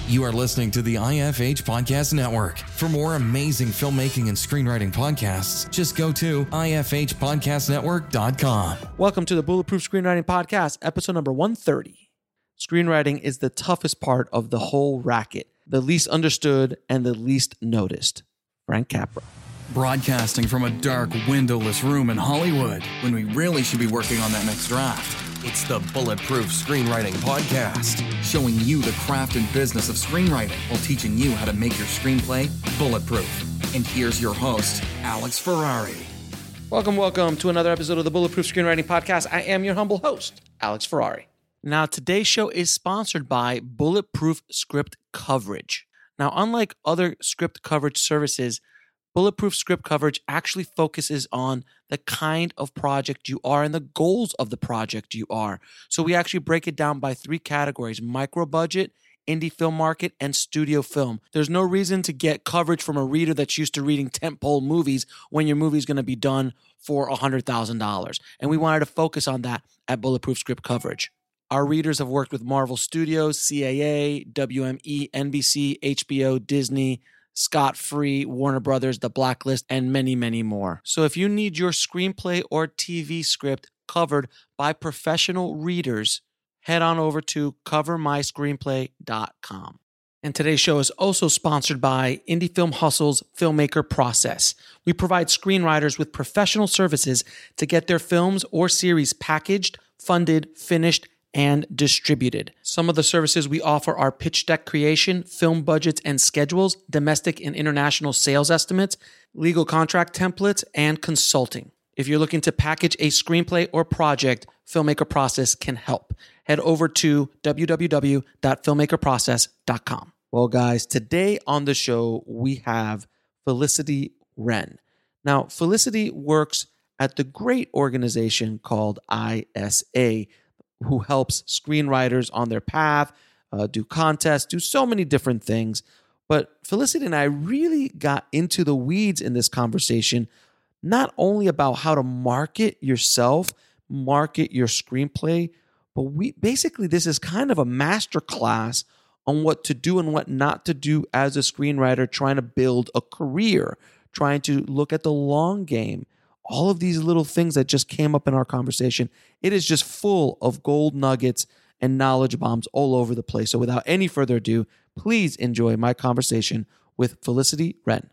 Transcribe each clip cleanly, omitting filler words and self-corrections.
You are listening to the IFH Podcast Network. For more amazing filmmaking and screenwriting podcasts, just go to ifhpodcastnetwork.com. Welcome to the Bulletproof Screenwriting Podcast, episode number 130. Screenwriting is the toughest part of the whole racket, the least understood and the least noticed. Frank Capra. Broadcasting from a dark, windowless room in Hollywood, when we really should be working on that next draft. It's the Bulletproof Screenwriting Podcast, showing you the craft and business of screenwriting while teaching you how to make your screenplay bulletproof. And here's your host, Alex Ferrari. Welcome to another episode of the Bulletproof Screenwriting Podcast. I am your humble host, Alex Ferrari. Now, today's show is sponsored by Bulletproof Script Coverage. Now, unlike other script coverage services, Bulletproof Script Coverage actually focuses on the kind of project you are and the goals of the project you are. So we actually break it down by three categories: micro budget, indie film market, and studio film. There's no reason to get coverage from a reader that's used to reading tentpole movies when your movie's going to be done for $100,000. And we wanted to focus on that at Bulletproof Script Coverage. Our readers have worked with Marvel Studios, CAA, WME, NBC, HBO, Disney, Scott Free, Warner Brothers, The Blacklist, and many, many more. So if you need your screenplay or TV script covered by professional readers, head on over to covermyscreenplay.com. And today's show is also sponsored by Indie Film Hustle's Filmmaker Process. We provide screenwriters with professional services to get their films or series packaged, funded, finished, and distributed. Some of the services we offer are pitch deck creation, film budgets and schedules, domestic and international sales estimates, legal contract templates, and consulting. If you're looking to package a screenplay or project, Filmmaker Process can help. Head over to www.filmmakerprocess.com. Well, guys, today on the show, we have Felicity Wren. Now, Felicity works at the great organization called ISA, who helps screenwriters on their path, do contests, do so many different things. But Felicity and I really got into the weeds in this conversation, not only about how to market yourself, market your screenplay, but this is kind of a master class on what to do and what not to do as a screenwriter, trying to build a career, trying to look at the long game. All of these little things that just came up in our conversation, it is just full of gold nuggets and knowledge bombs all over the place. So without any further ado, please enjoy my conversation with Felicity Wren.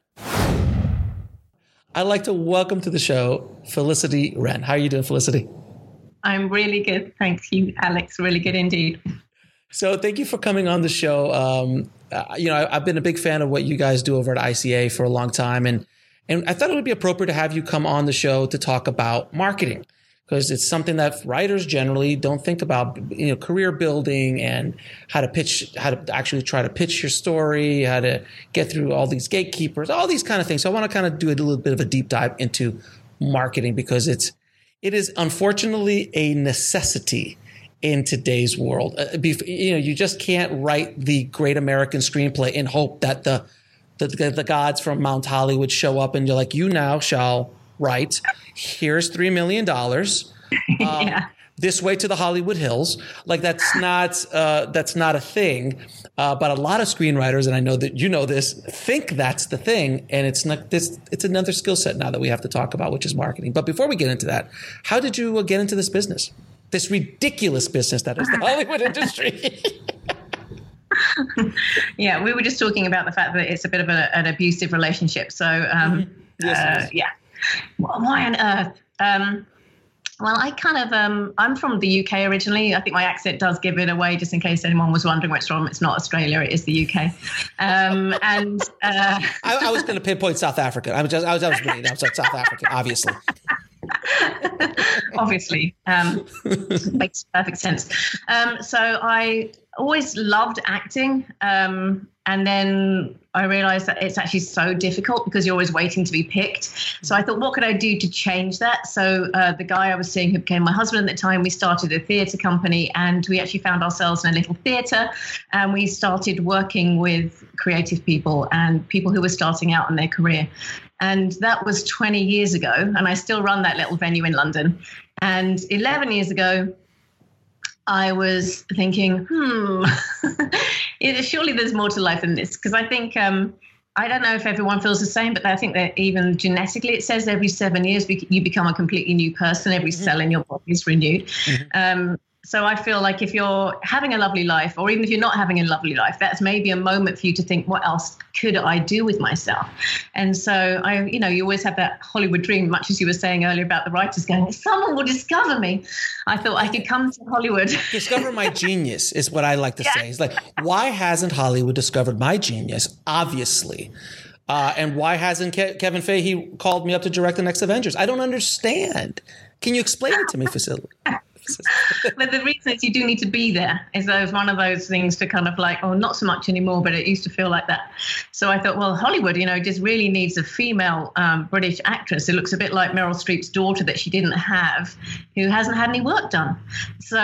I'd like to welcome to the show Felicity Wren. How are you doing, Felicity? I'm really good. Thank you, Alex. Really good indeed. So thank you for coming on the show. I've been a big fan of what you guys do over at ICA for a long time. And I thought it would be appropriate to have you come on the show to talk about marketing, because it's something that writers generally don't think about, career building and how to actually try to pitch your story, how to get through all these gatekeepers, all these kind of things. So I want to kind of do a little bit of a deep dive into marketing, because it is unfortunately a necessity in today's world. You just can't write the great American screenplay and hope that the gods from Mount Hollywood show up and you're like, you now shall write, here's $3 million. This way to the Hollywood Hills. Like that's not a thing. But a lot of screenwriters, and I know that you know this, think that's the thing. And it's not this, it's another skill set now that we have to talk about, which is marketing. But before we get into that, how did you get into this business? This ridiculous business that is the Hollywood industry. Yeah, we were just talking about the fact that it's a bit of an abusive relationship. So, yeah. Well, why on earth? Well, I kind of, I'm from the UK originally. I think my accent does give it away, just in case anyone was wondering where it's from. It's not Australia, it is the UK. I was going to pinpoint South Africa. I was really outside South Africa, obviously. Obviously, makes perfect sense. So I always loved acting. And then I realized that it's actually so difficult because you're always waiting to be picked. So I thought, what could I do to change that? So the guy I was seeing, who became my husband at the time, we started a theatre company, and we actually found ourselves in a little theatre, and we started working with creative people and people who were starting out in their career. And that was 20 years ago, and I still run that little venue in London. And 11 years ago, I was thinking, surely there's more to life than this. Because I think, I don't know if everyone feels the same, but I think that even genetically, it says every 7 years you become a completely new person. Every cell in your body is renewed. So I feel like if you're having a lovely life, or even if you're not having a lovely life, that's maybe a moment for you to think, what else could I do with myself? And so you always have that Hollywood dream, much as you were saying earlier about the writers going, someone will discover me. I thought I could come to Hollywood. Discover my genius is what I like to say. It's like, why hasn't Hollywood discovered my genius? Obviously. And why hasn't Kevin Feige called me up to direct the next Avengers? I don't understand. Can you explain it to me, Vasily? But the reason is you do need to be there. It's one of those things to kind of like, oh, not so much anymore, but it used to feel like that. So I thought, well, Hollywood, just really needs a female British actress who looks a bit like Meryl Streep's daughter that she didn't have, who hasn't had any work done. So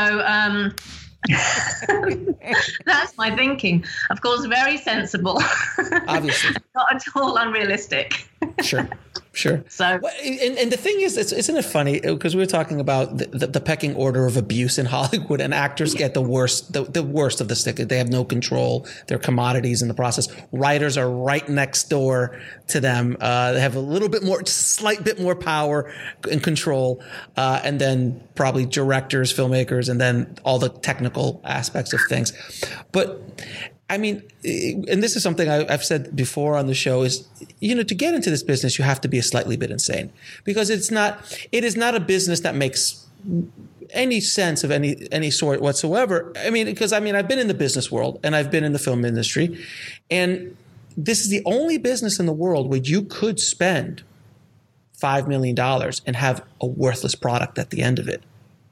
that's my thinking. Of course, very sensible. Obviously. Not at all unrealistic. Sure. So, and the thing is, isn't it funny? Because we were talking about the pecking order of abuse in Hollywood, and actors get the worst of the stick. They have no control. They're commodities in the process. Writers are right next door to them. They have a little bit more, slight bit more power and control. And then probably directors, filmmakers, and then all the technical aspects of things. But I mean, and this is something I've said before on the show is, to get into this business, you have to be a slightly bit insane, because it is not a business that makes any sense of any sort whatsoever. I mean, because I've been in the business world and I've been in the film industry, and this is the only business in the world where you could spend $5 million and have a worthless product at the end of it.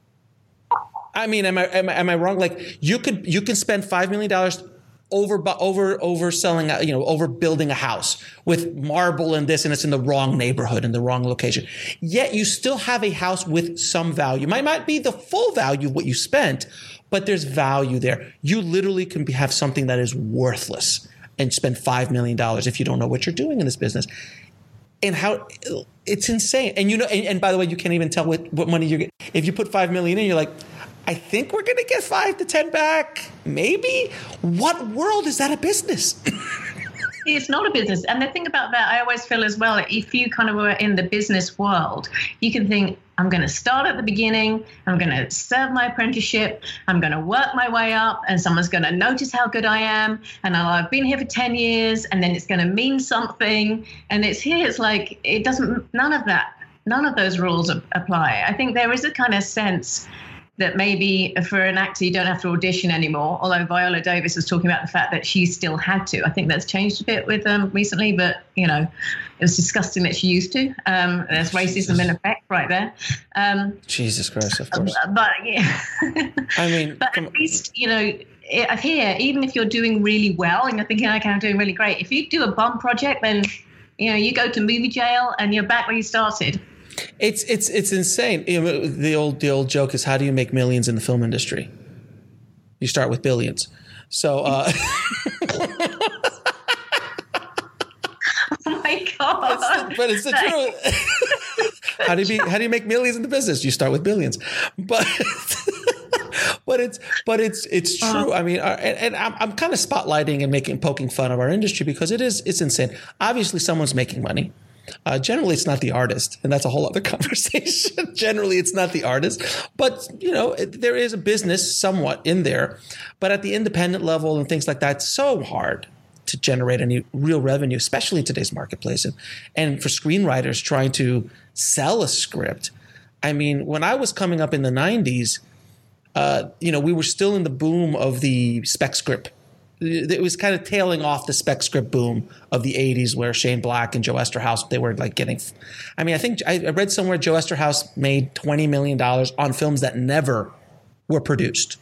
I mean, am I wrong? Like you can spend $5 million overselling, overbuilding a house with marble and this, and it's in the wrong neighborhood, in the wrong location. Yet you still have a house with some value. Might not be the full value of what you spent, but there's value there. You literally can have something that is worthless and spend $5 million if you don't know what you're doing in this business. And how it's insane. And and by the way, you can't even tell what money you're getting. If you put $5 million in, you're like, I think we're going to get 5 to 10 back. Maybe. What world is that a business? It's not a business. And the thing about that, I always feel as well, if you kind of were in the business world, you can think, I'm going to start at the beginning. I'm going to serve my apprenticeship. I'm going to work my way up, and someone's going to notice how good I am. And I've been here for 10 years, and then it's going to mean something. And it's like, it doesn't, none of those rules apply. I think there is a kind of sense that maybe for an actor, you don't have to audition anymore. Although Viola Davis was talking about the fact that she still had to. I think that's changed a bit with recently, but, it was disgusting that she used to. There's racism in effect right there. Jesus Christ, of course. But, yeah. I mean. But at least, here, even if you're doing really well and you're thinking, okay, I'm doing really great. If you do a bum project, then, you go to movie jail and you're back where you started. It's insane. The old joke is, how do you make millions in the film industry? You start with billions. So, oh my God! But it's the truth. How do you make millions in the business? You start with billions. But it's true. I mean, and I'm kind of spotlighting and poking fun of our industry because it's insane. Obviously, someone's making money. Generally, it's not the artist, and that's a whole other conversation. Generally, it's not the artist, but there is a business somewhat in there. But at the independent level and things like that, it's so hard to generate any real revenue, especially in today's marketplace. And for screenwriters trying to sell a script, I mean, when I was coming up in the 90s, we were still in the boom of the spec script. It was kind of tailing off the spec script boom of the 80s where Shane Black and Joe Esterhaus, they were like getting, I mean, I think I read somewhere Joe Esterhaus made $20 million on films that never were produced.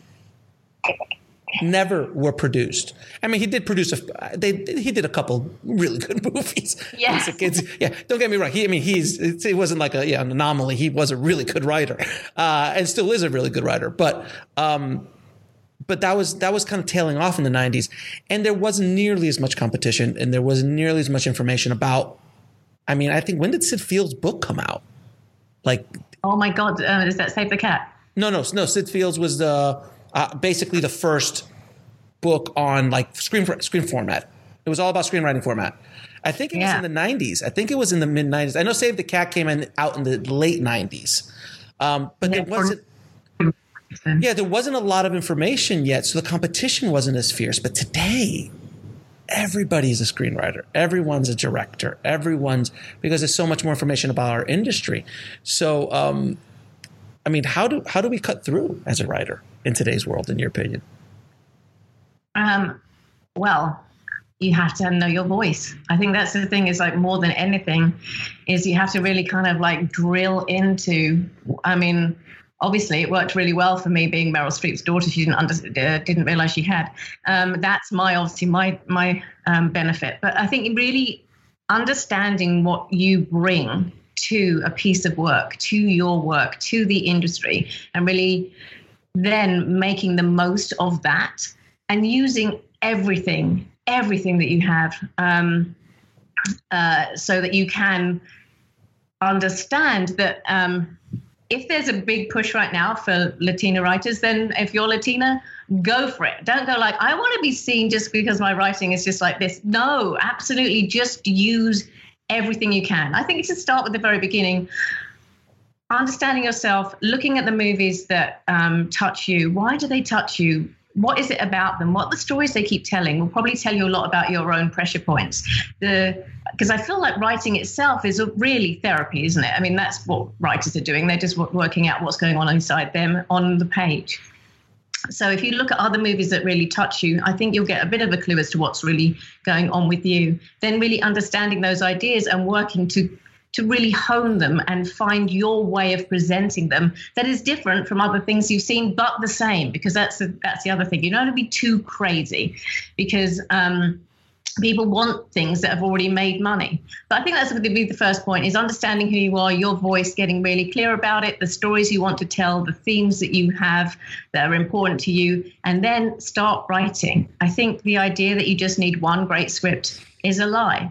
Never were produced. I mean, he did produce he did a couple really good movies. Yes. Yeah. Don't get me wrong. It wasn't like an anomaly. He was a really good writer, and still is a really good writer. But that was kind of tailing off in the 90s, and there wasn't nearly as much competition, and there wasn't nearly as much information about. I mean, I think, when did Sid Field's book come out? Like, oh my God, does that Save the Cat? No. Sid Fields was basically the first book on like screen format. It was all about screenwriting format. I think it was in the 90s. I think it was in the mid 90s. I know Save the Cat came out in the late 90s. But there wasn't. Yeah, there wasn't a lot of information yet, so the competition wasn't as fierce. But today, everybody's a screenwriter. Everyone's a director. Because there's so much more information about our industry. So, I mean, how do we cut through as a writer in today's world, in your opinion? Well, you have to know your voice. I think that's the thing, is like more than anything is you have to really kind of like drill into, I mean, obviously it worked really well for me being Meryl Streep's daughter. She didn't realize she had. That's my benefit. But I think really understanding what you bring to a piece of work, to your work, to the industry, and really then making the most of that and using everything that you have, so that you can understand that if there's a big push right now for Latina writers, then if you're Latina, go for it. Don't go like, I want to be seen just because my writing is just like this. No, absolutely. Just use everything you can. I think it's to start with the very beginning. Understanding yourself, looking at the movies that touch you. Why do they touch you? What is it about them? What the stories they keep telling will probably tell you a lot about your own pressure points. Because I feel like writing itself is really therapy, isn't it? I mean, that's what writers are doing. They're just working out what's going on inside them on the page. So if you look at other movies that really touch you, I think you'll get a bit of a clue as to what's really going on with you. Then really understanding those ideas and working to really hone them and find your way of presenting them that is different from other things you've seen, but the same, because that's the other thing. You don't want to be too crazy, because people want things that have already made money. But I think that's going to be the first point, is understanding who you are, your voice, getting really clear about it, the stories you want to tell, the themes that you have that are important to you, and then start writing. I think the idea that you just need one great script is a lie.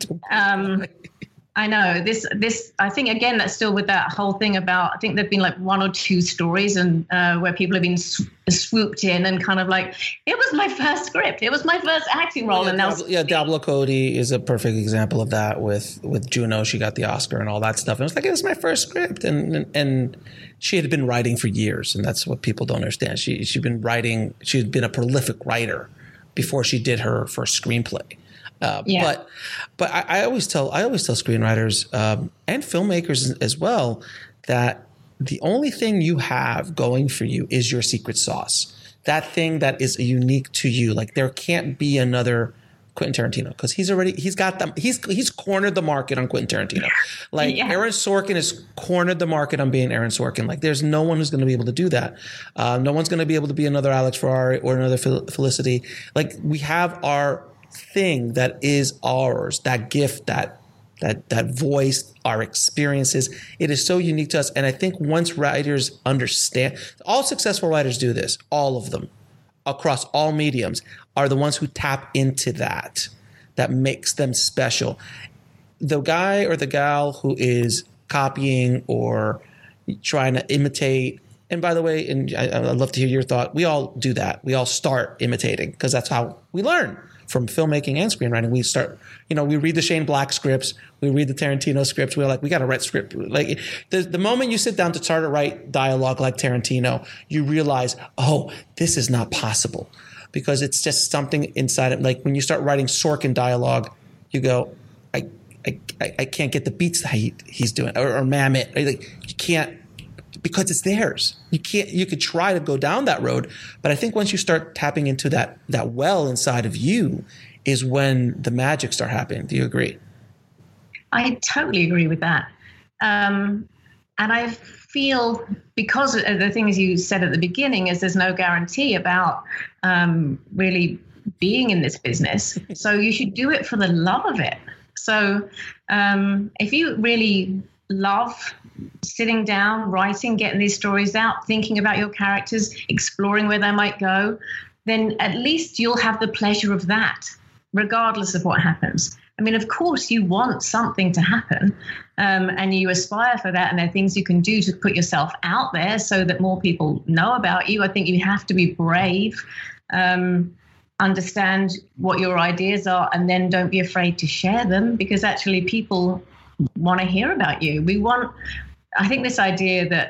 I know this, I think, again, that's still with that whole thing about, I think there've been like one or two stories and where people have been swooped in and kind of like, it was my first script. It was my first acting role. Diablo Cody is a perfect example of that with Juno. She got the Oscar and all that stuff. And it was like, it was my first script. And she had been writing for years. And that's what people don't understand. She'd been writing. She had been a prolific writer before she did her first screenplay. But I always tell screenwriters and filmmakers as well that the only thing you have going for you is your secret sauce. That thing that is unique to you. Like, there can't be another Quentin Tarantino, because he's got them. He's cornered the market on Quentin Tarantino. Like, Aaron Sorkin has cornered the market on being Aaron Sorkin. Like, there's no one who's going to be able to do that. No one's going to be able to be another Alex Ferrari or another Felicity. Like, we have our thing that is ours, that gift, that voice, our experiences. It is so unique to us. And I think once writers understand, all successful writers do this, all of them across all mediums, are the ones who tap into that makes them special. The guy or the gal who is copying or trying to imitate, and by the way, and I'd love to hear your thought, we all do that. We all start imitating, because that's how we learn. From filmmaking and screenwriting, we start, we read the Shane Black scripts, we read the Tarantino scripts. We're like, we got to write script. Like, the moment you sit down to start to write dialogue like Tarantino, you realize, oh, this is not possible, because it's just something inside it. Like, when you start writing Sorkin dialogue, you go, I can't get the beats that he's doing, or Mamet. Like, you can't, because it's theirs. You could try to go down that road, but I think once you start tapping into that well inside of you is when the magic start happening. Do you agree? I totally agree with that. And I feel, because of the things you said at the beginning, is there's no guarantee about really being in this business. So you should do it for the love of it. So if you really love sitting down, writing, getting these stories out, thinking about your characters, exploring where they might go, then at least you'll have the pleasure of that. regardless of what happens. I mean, of course, you want something to happen, and you aspire for that. And there are things you can do to put yourself out there so that more people know about you. I think you have to be brave, understand what your ideas are, and then don't be afraid to share them, because actually people want to hear about you. I think this idea that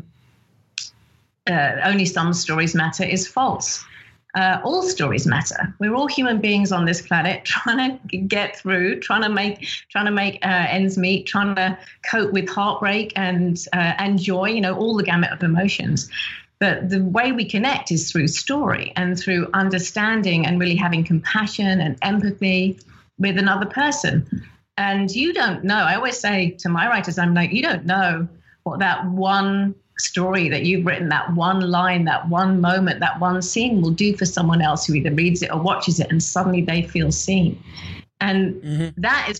only some stories matter is false. All stories matter. We're all human beings on this planet, trying to get through, trying to make ends meet, trying to cope with heartbreak and joy. All the gamut of emotions. But the way we connect is through story and through understanding and really having compassion and empathy with another person. And you don't know. I always say to my writers, I'm like, you don't know what that one story that you've written, that one line, that one moment, that one scene will do for someone else who either reads it or watches it, and suddenly they feel seen. And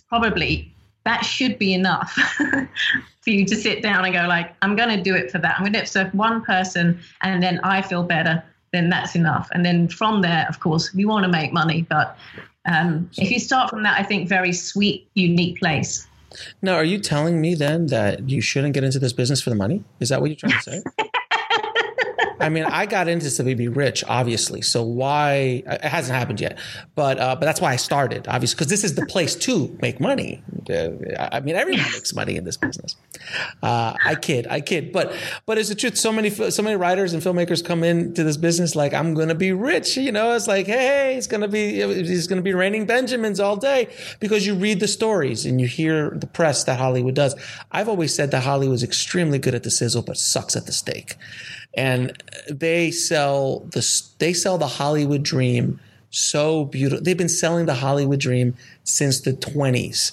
that should be enough for you to sit down and go like, I'm going to do it for that. I'm going to do it for one person, and then I feel better, then that's enough. And then from there, of course, we want to make money. But if you start from that, I think very sweet, unique place. Now, are you telling me then that you shouldn't get into this business for the money? Is that what you're trying to say? I mean, I got into this to be rich, obviously. So why? It hasn't happened yet, but that's why I started, obviously, because this is the place to make money. I mean, everyone makes money in this business. I kid, but it's the truth. So many writers and filmmakers come into this business like, I'm going to be rich. It's like, hey, he's going to be raining Benjamins all day, because you read the stories and you hear the press that Hollywood does. I've always said that Hollywood is extremely good at the sizzle, but sucks at the steak. And they sell the Hollywood dream so beautiful. They've been selling the Hollywood dream since the 1920s,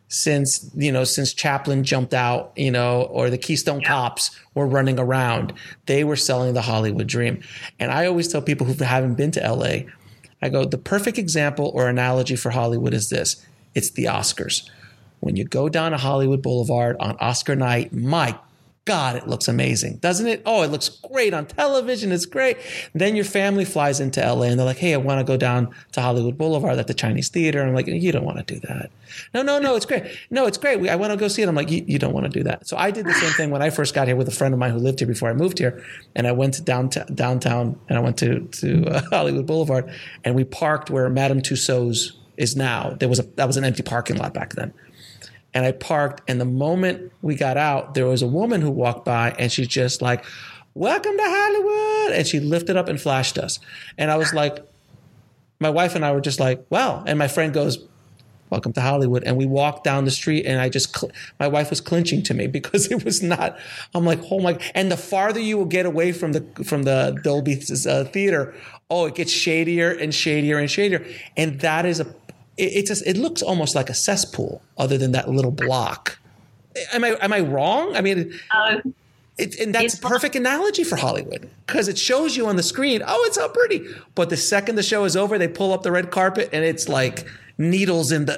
since Chaplin jumped out, or the Keystone Cops were running around. They were selling the Hollywood dream. And I always tell people who haven't been to LA, I go, the perfect example or analogy for Hollywood is this. It's the Oscars. When you go down to Hollywood Boulevard on Oscar night, my God, it looks amazing, doesn't it? Oh, it looks great on television. It's great. Then your family flies into LA and they're like, hey, I want to go down to Hollywood Boulevard at the Chinese Theater. I'm like, you don't want to do that. No, it's great. No, it's great. I want to go see it. I'm like, you don't want to do that. So I did the same thing when I first got here with a friend of mine who lived here before I moved here. And I went to downtown and I went to Hollywood Boulevard, and we parked where Madame Tussauds is now. That was an empty parking lot back then. And I parked, and the moment we got out, there was a woman who walked by, and she's just like, welcome to Hollywood. And she lifted up and flashed us. And I was like, my wife and I were just like, wow. And my friend goes, welcome to Hollywood. And we walked down the street, and my wife was clinching to me because it was not, I'm like, oh my, and the farther you will get away from the Dolby Theater, it gets shadier and shadier and shadier. And that is it looks almost like a cesspool other than that little block. Am I wrong? I mean, and that's a perfect analogy for Hollywood, because it shows you on the screen, it's so pretty. But the second the show is over, they pull up the red carpet and it's like needles in the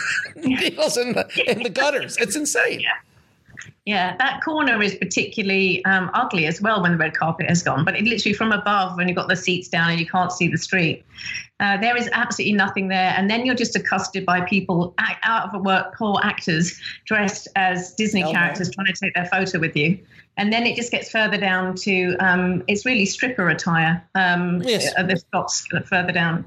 in the gutters. It's insane. Yeah, that corner is particularly ugly as well when the red carpet has gone. But it literally from above, when you've got the seats down and you can't see the street, there is absolutely nothing there. And then you're just accosted by people out of work, poor actors dressed as Disney characters trying to take their photo with you. And then it just gets further down to it's really stripper attire. The shops further down.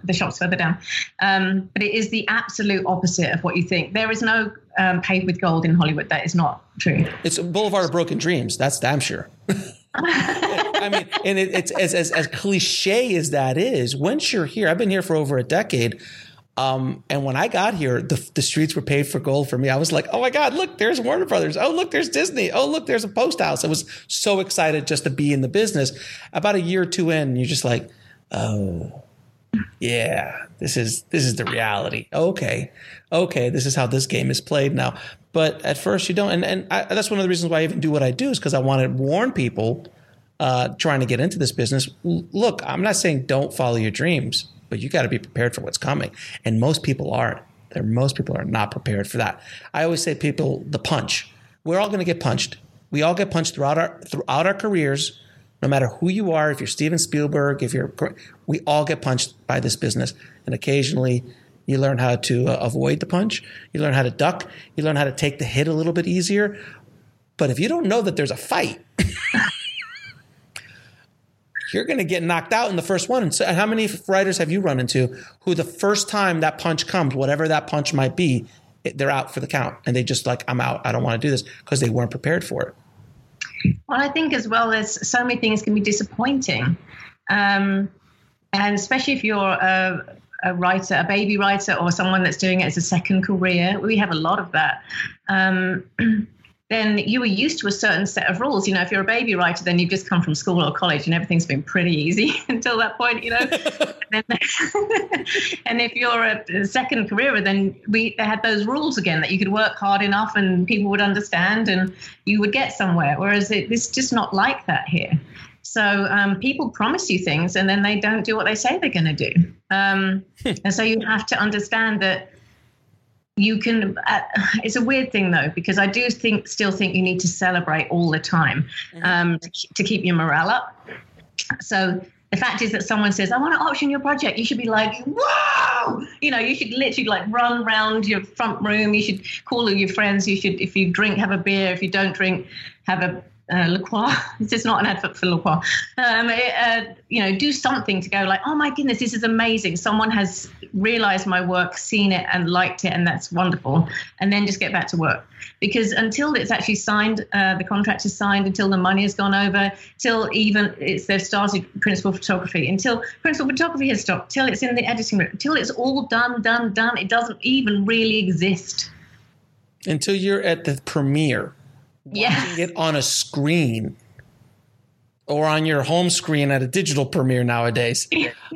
But it is the absolute opposite of what you think. There is no paved with gold in Hollywood. That is not true. It's a boulevard of broken dreams. That's damn sure. I mean, and it's as cliche as that is. Once you're here, I've been here for over a decade. And when I got here, the streets were paved for gold for me. I was like, oh my God, look, there's Warner Brothers. Oh, look, there's Disney. Oh, look, there's a post house. I was so excited just to be in the business. About a year or two in, you're just like, oh, yeah, this is the reality. Okay, this is how this game is played now. But at first you don't. And that's one of the reasons why I even do what I do, is because I want to warn people trying to get into this business. Look, I'm not saying don't follow your dreams, but you got to be prepared for what's coming. And most people aren't. Most people are not prepared for that. I always say the punch. We're all going to get punched. We all get punched throughout our careers, no matter who you are. If you're Steven Spielberg, we all get punched by this business. And occasionally You learn how to avoid the punch. You learn how to duck. You learn how to take the hit a little bit easier. But if you don't know that there's a fight, you're going to get knocked out in the first one. And so how many writers have you run into who the first time that punch comes, whatever that punch might be, they're out for the count and they just like, I'm out. I don't want to do this because they weren't prepared for it. Well, I think as well as so many things can be disappointing. And especially if you're a writer, a baby writer, or someone that's doing it as a second career, we have a lot of that. Then you were used to a certain set of rules. If you're a baby writer, then you've just come from school or college and everything's been pretty easy until that point, And if you're a second career, then they had those rules again that you could work hard enough and people would understand and you would get somewhere. Whereas it's just not like that here. So people promise you things and then they don't do what they say they're going to do. And so you have to understand that you can, it's a weird thing though, because I do still think you need to celebrate all the time to keep your morale up. So the fact is that someone says, I want to option your project. You should be like, whoa! You should literally like run around your front room. You should call all your friends. You should, if you drink, have a beer. If you don't drink, have a La Croix. This is not an advert for La Croix. Do something to go like, oh my goodness, this is amazing. Someone has realized my work, seen it and liked it, and that's wonderful. And then just get back to work. Because until it's actually signed, the contract is signed, until the money has gone over, till they've started principal photography, until principal photography has stopped, till it's in the editing room, until it's all done, it doesn't even really exist. Until you're at the premiere. Watching it on a screen or on your home screen at a digital premiere nowadays,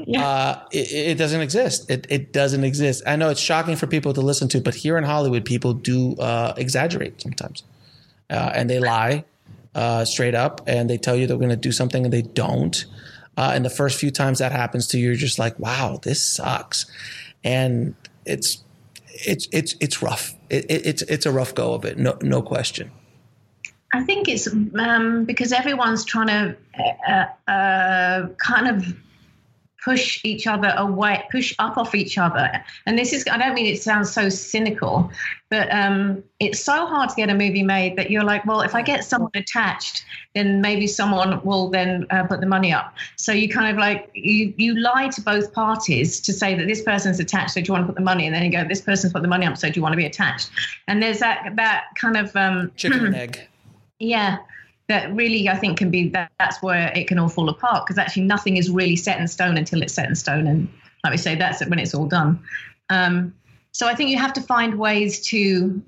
it doesn't exist. It doesn't exist. I know it's shocking for people to listen to, but here in Hollywood, people do exaggerate sometimes. And they lie straight up and they tell you they're going to do something and they don't. And the first few times that happens to you, you're just like, wow, this sucks. And it's rough. It's a rough go of it. No question. I think it's because everyone's trying to kind of push each other away, push up off each other. And this is, I don't mean it sounds so cynical, but it's so hard to get a movie made that you're like, well, if I get someone attached, then maybe someone will then put the money up. So you kind of like, you lie to both parties to say that this person's attached, so do you want to put the money? And then you go, this person's put the money up, so do you want to be attached? And there's that kind of chicken and egg. Yeah, that really I think can be that's where it can all fall apart, because actually nothing is really set in stone until it's set in stone. And like we say, that's when it's all done. So I think you have to find ways to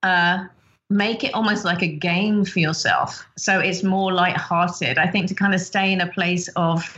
make it almost like a game for yourself. So it's more lighthearted. I think to kind of stay in a place of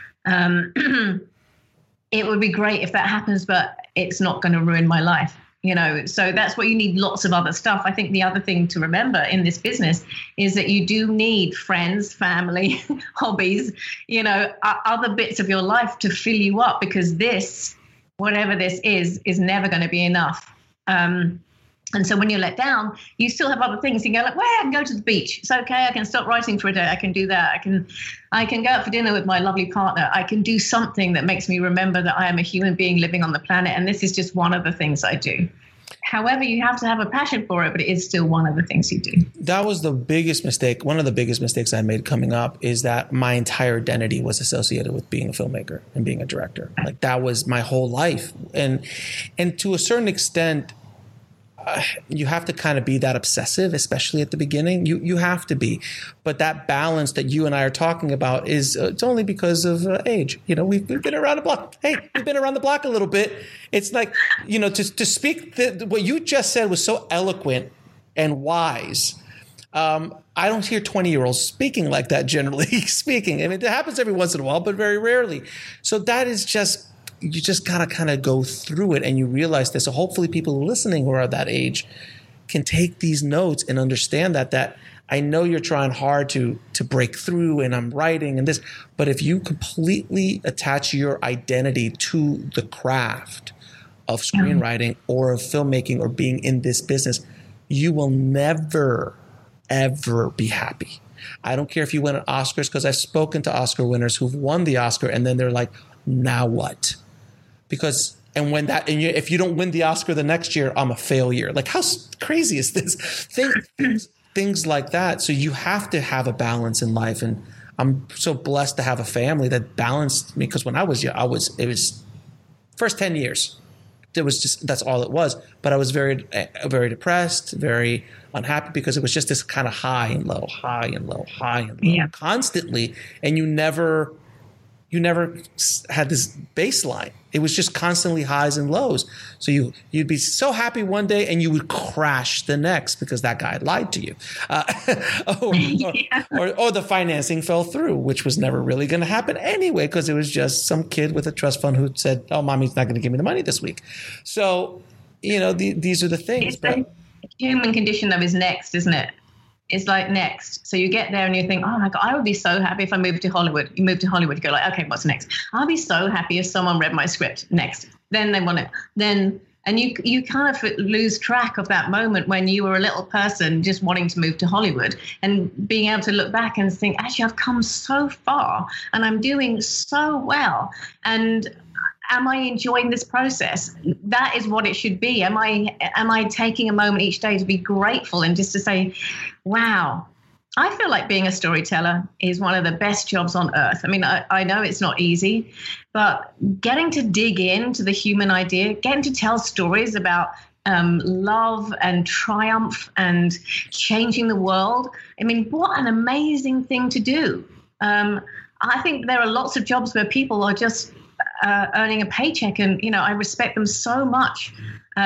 it would be great if that happens, but it's not going to ruin my life. So that's what you need, lots of other stuff. I think the other thing to remember in this business is that you do need friends, family, hobbies, other bits of your life to fill you up, because this, whatever this is never going to be enough. And so when you're let down, you still have other things. You can go like, well, I can go to the beach. It's okay. I can stop writing for a day. I can do that. I can go out for dinner with my lovely partner. I can do something that makes me remember that I am a human being living on the planet. And this is just one of the things I do. However, you have to have a passion for it, but it is still one of the things you do. That was the biggest mistake. One of the biggest mistakes I made coming up is that my entire identity was associated with being a filmmaker and being a director. Like that was my whole life. And to a certain extent, you have to kind of be that obsessive, especially at the beginning. You have to be. But that balance that you and I are talking about is it's only because of age. We've been around the block. Hey, we've been around the block a little bit. It's like, to speak, what you just said was so eloquent and wise. I don't hear 20-year-olds speaking like that, generally speaking. I mean, it happens every once in a while, but very rarely. So that is just... You just gotta kind of go through it and you realize this. So hopefully people listening who are that age can take these notes and understand that I know you're trying hard to break through and I'm writing and this, but if you completely attach your identity to the craft of screenwriting or of filmmaking or being in this business, you will never, ever be happy. I don't care if you win an Oscars, because I've spoken to Oscar winners who've won the Oscar and then they're like, now what? Because And if you don't win the Oscar the next year, I'm a failure. Like, how crazy is this? Things like that. So you have to have a balance in life. And I'm so blessed to have a family that balanced me. Because when I was young, it was first 10 years. It was just, that's all it was. But I was very, very depressed, very unhappy, because it was just this kind of high and low constantly. And you never had this baseline. It was just constantly highs and lows. So you'd be so happy one day and you would crash the next because that guy lied to you. Or the financing fell through, which was never really going to happen anyway, because it was just some kid with a trust fund who said, oh, mommy's not going to give me the money this week. So, these are the things. The human condition though is next, isn't it? It's like next. So you get there and you think, oh my God, I would be so happy if I moved to Hollywood. You move to Hollywood, you go like, okay, what's next? I'll be so happy if someone read my script. Next. Then they want it. And you kind of lose track of that moment when you were a little person just wanting to move to Hollywood, and being able to look back and think, actually, I've come so far and I'm doing so well. And am I enjoying this process? That is what it should be. Am I taking a moment each day to be grateful and just to say, wow, I feel like being a storyteller is one of the best jobs on earth. I mean, I know it's not easy, but getting to dig into the human idea, getting to tell stories about love and triumph and changing the world. I mean, what an amazing thing to do. I think there are lots of jobs where people are just earning a paycheck, and I respect them so much,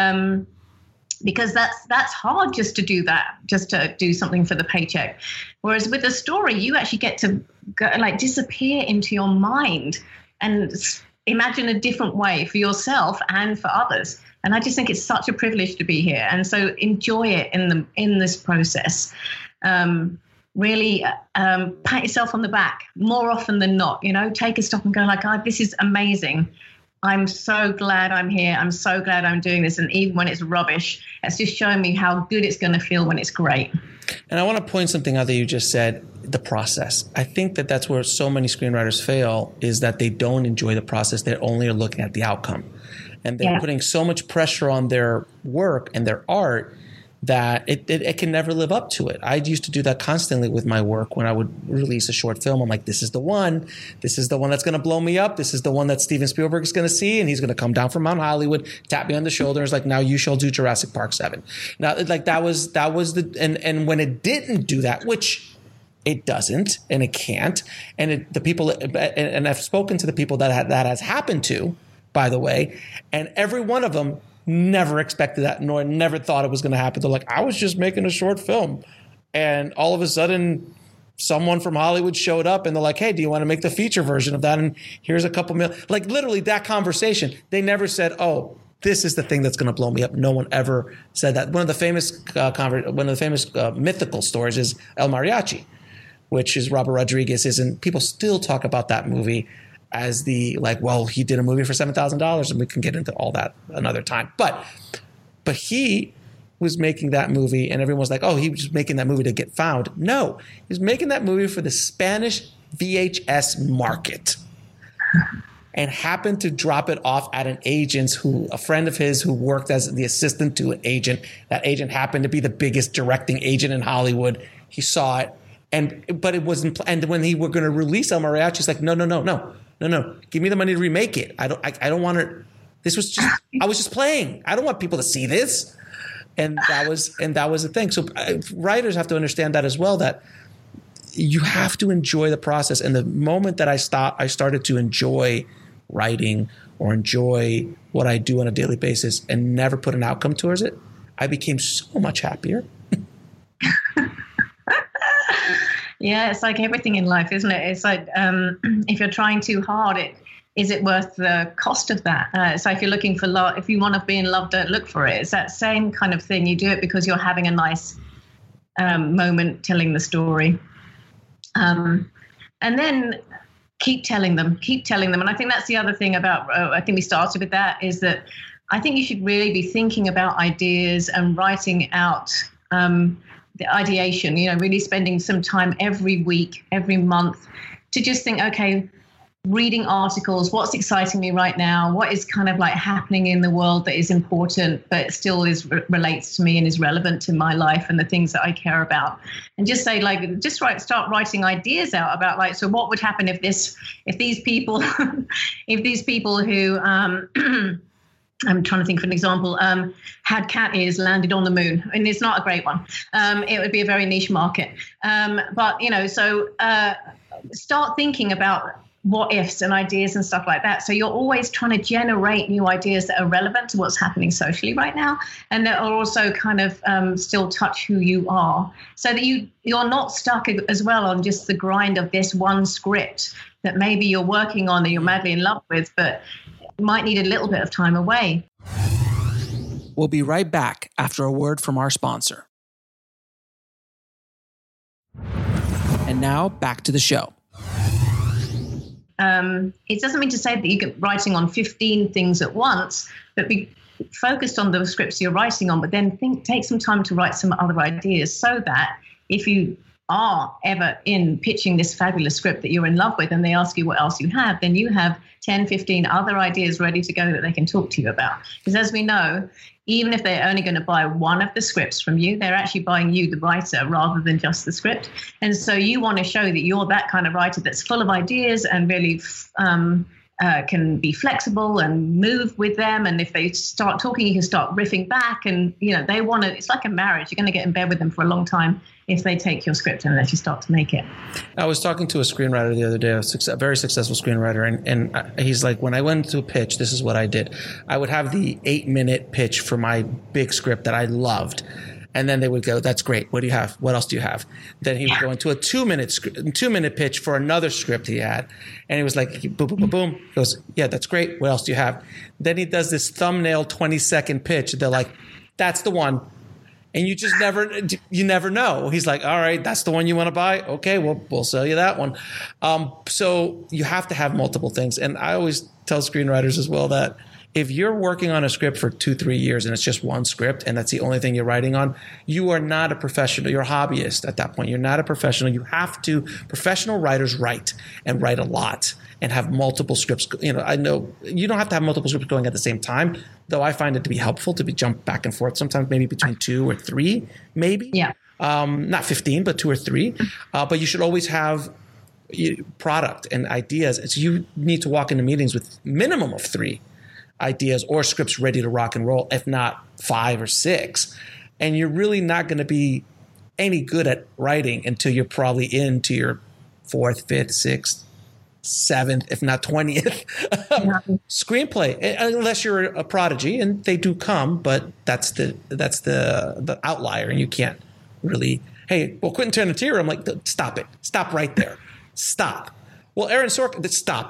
because that's hard just to do that, just to do something for the paycheck. Whereas with a story, you actually get to go, like, disappear into your mind and imagine a different way for yourself and for others. And I just think it's such a privilege to be here, and so enjoy it in this process. Really pat yourself on the back more often than not. Take a stop and go like, oh, this is amazing. I'm so glad I'm here. I'm so glad I'm doing this. And even when it's rubbish, it's just showing me how good it's going to feel when it's great. And I want to point something out that you just said, the process. I think that that's where so many screenwriters fail, is that they don't enjoy the process. They only are looking at the outcome. And they're putting so much pressure on their work and their art that it can never live up to it. I used to do that constantly with my work. When I would release a short film, I'm like, this is the one that's going to blow me up. This is the one that Steven Spielberg is going to see, and he's going to come down from Mount Hollywood, tap me on the shoulder, and it's like, now you shall do Jurassic Park 7. Now, like, that was and when it didn't do that, which it doesn't and it can't, and the people, and I've spoken to the people that has happened to, by the way, and every one of them never expected that, nor never thought it was going to happen. They're like, I was just making a short film, and all of a sudden someone from Hollywood showed up and they're like, hey, do you want to make the feature version of that? And here's a couple million. Like, literally that conversation. They never said, oh, this is the thing that's going to blow me up. No one ever said that. One of the famous mythical stories is El Mariachi, which is Robert Rodriguez. And people still talk about that movie as the, like, well, he did a movie for $7,000, and we can get into all that another time. But he was making that movie, and everyone was like, oh, he was making that movie to get found. No, he was making that movie for the Spanish VHS market, and happened to drop it off at a friend of his who worked as the assistant to an agent. That agent happened to be the biggest directing agent in Hollywood. He saw it, but it wasn't. And when he were going to release El Mariachi, he's like, no, give me the money to remake it. I don't want it. I was just playing. I don't want people to see this. And that was the thing. So writers have to understand that as well, that you have to enjoy the process. And the moment that I started to enjoy writing or enjoy what I do on a daily basis and never put an outcome towards it, I became so much happier. Yeah, it's like everything in life, isn't it? It's like if you're trying too hard, is it worth the cost of that? So if you're looking for love, if you want to be in love, don't look for it. It's that same kind of thing. You do it because you're having a nice moment telling the story. And then keep telling them. And I think that's the other thing about, I think we started with that, is that I think you should really be thinking about ideas and writing out the ideation, really spending some time every week, every month to just think, okay, reading articles, what's exciting me right now, what is kind of like happening in the world that is important, but still relates to me and is relevant to my life and the things that I care about. And just say like, start writing ideas out about like, so what would happen if these people, who, I'm trying to think of an example, had cat ears landed on the moon, and it's not a great one. It would be a very niche market. But, so start thinking about what ifs and ideas and stuff like that. So you're always trying to generate new ideas that are relevant to what's happening socially right now, and that are also kind of still touch who you are, so that you're not stuck as well on just the grind of this one script that maybe you're working on that you're madly in love with, but might need a little bit of time away. We'll be right back after a word from our sponsor. And now back to the show. It doesn't mean to say that you get writing on 15 things at once, but be focused on the scripts you're writing on, but then take some time to write some other ideas, so that if you are ever in pitching this fabulous script that you're in love with and they ask you what else you have, then you have 10, 15 other ideas ready to go that they can talk to you about. Because as we know, even if they're only going to buy one of the scripts from you, they're actually buying you, the writer, rather than just the script. And so you want to show that you're that kind of writer that's full of ideas and really can be flexible and move with them. And if they start talking, you can start riffing back. And, they want to, it's like a marriage. You're going to get in bed with them for a long time if they take your script and let you start to make it. I was talking to a screenwriter the other day, a very successful screenwriter, and he's like, when I went to a pitch, this is what I did. I would have the 8-minute pitch for my big script that I loved. And then they would go, that's great. What do you have? What else do you have? Then he would go into a 2-minute pitch for another script he had. And he was like, boom, boom, boom, boom. He goes, yeah, that's great. What else do you have? Then he does this thumbnail 20-second pitch. They're like, that's the one. And you just never know. He's like, all right, that's the one you want to buy? Okay, we'll sell you that one. So you have to have multiple things. And I always tell screenwriters as well that if you're working on a script for 2-3 years and it's just one script and that's the only thing you're writing on, you are not a professional. You're a hobbyist at that point. You're not a professional. You have to, professional writers write and write a lot and have multiple scripts. I know you don't have to have multiple scripts going at the same time, though I find it to be helpful to be jump back and forth, sometimes maybe between 2 or 3, maybe. Yeah. Not 15, but 2 or 3. But you should always have product and ideas. So you need to walk into meetings with minimum of 3 ideas or scripts ready to rock and roll, if not 5 or 6. And you're really not going to be any good at writing until you're probably into your 4th, 5th, 6th, 7th, if not 20th screenplay, unless you're a prodigy, and they do come, but that's the outlier, and you can't really. Hey, well, Quentin Tarantino, I'm like, stop it, stop right there, stop. Well, Aaron Sorkin, stop.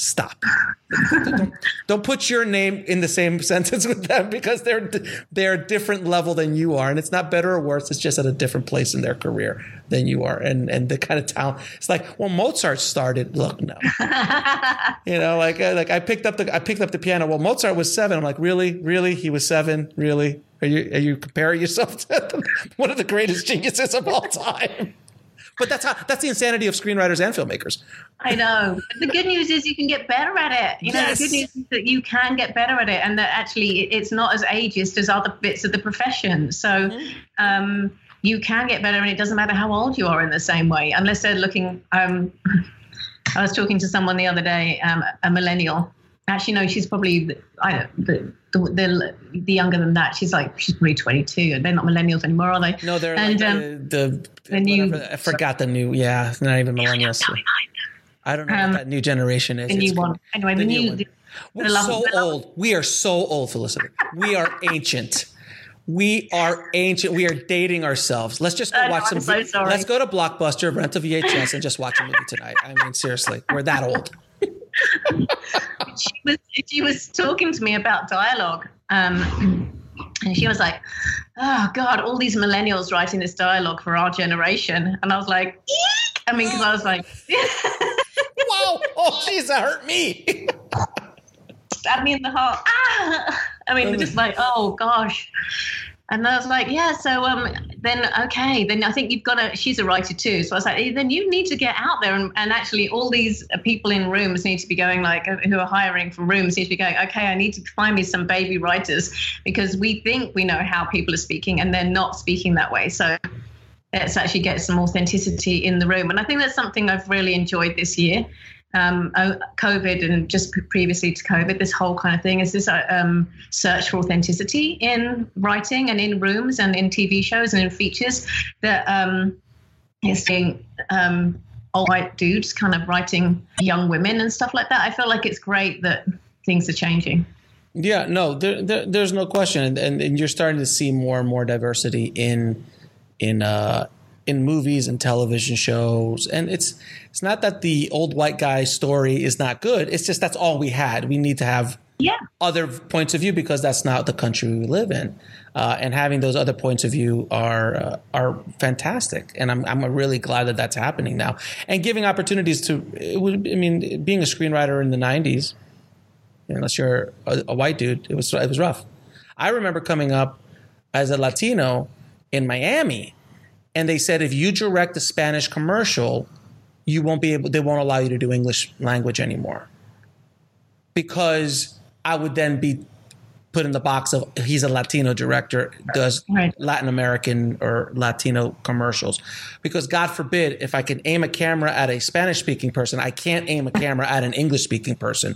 Don't put your name in the same sentence with them, because they're a different level than you are, and it's not better or worse. It's just at a different place in their career than you are, and the kind of talent. It's like, well, Mozart started. Look, no, like I picked up the piano. Well, Mozart was 7. I'm like, really, he was 7. Really, are you comparing yourself to one of the greatest geniuses of all time? But that's the insanity of screenwriters and filmmakers. I know. But the good news is you can get better at it. Yes. The good news is that you can get better at it, and that actually it's not as ageist as other bits of the profession. So you can get better, and it doesn't matter how old you are in the same way, unless they're looking. I was talking to someone the other day, a millennial. Actually, no, she's probably the younger than that. She's probably 22. They're not millennials anymore, are they? No, they're the new. I forgot the new. Yeah, not even millennials. I don't know what that new generation is. The new one. Anyway, the new one. We're so old. We are so old, Felicity. We are ancient. We are ancient. We are dating ourselves. Let's just go watch some. So sorry. Let's go to Blockbuster, rent a VHS, and just watch a movie tonight. I mean, seriously, we're that old. She was talking to me about dialogue, and she was like, oh God, all these millennials writing this dialogue for our generation. And I was like, eek! I mean, because I was like, wow, oh jeez, that hurt me. Stabbed me in the heart. Ah! I mean, just like, oh gosh. And I was like, yeah, so then okay, then I think you've got to, she's a writer too. So I was like, then you need to get out there and actually all these people in rooms need to be going, like, who are hiring for rooms need to be going, okay, I need to find me some baby writers, because we think we know how people are speaking and they're not speaking that way. So let's actually get some authenticity in the room. And I think that's something I've really enjoyed this year. COVID and just previously to COVID, this whole kind of thing is this search for authenticity in writing and in rooms and in TV shows and in features that is seeing old white dudes kind of writing young women and stuff like that. I feel like it's great that things are changing. Yeah, no, there's no question. And you're starting to see more and more diversity in movies and television shows. And it's not that the old white guy story is not good. It's just that's all we had. We need to have other points of view because that's not the country we live in. And having those other points of view are fantastic. And I'm really glad that that's happening now. And giving opportunities to, being a screenwriter in the 90s, unless you're a white dude, it was rough. I remember coming up as a Latino in Miami, and they said, if you direct a Spanish commercial, they won't allow you to do English language anymore. Because I would then be put in the box of, he's a Latino director, does Latin American or Latino commercials. Because God forbid, if I can aim a camera at a Spanish speaking person, I can't aim a camera at an English speaking person,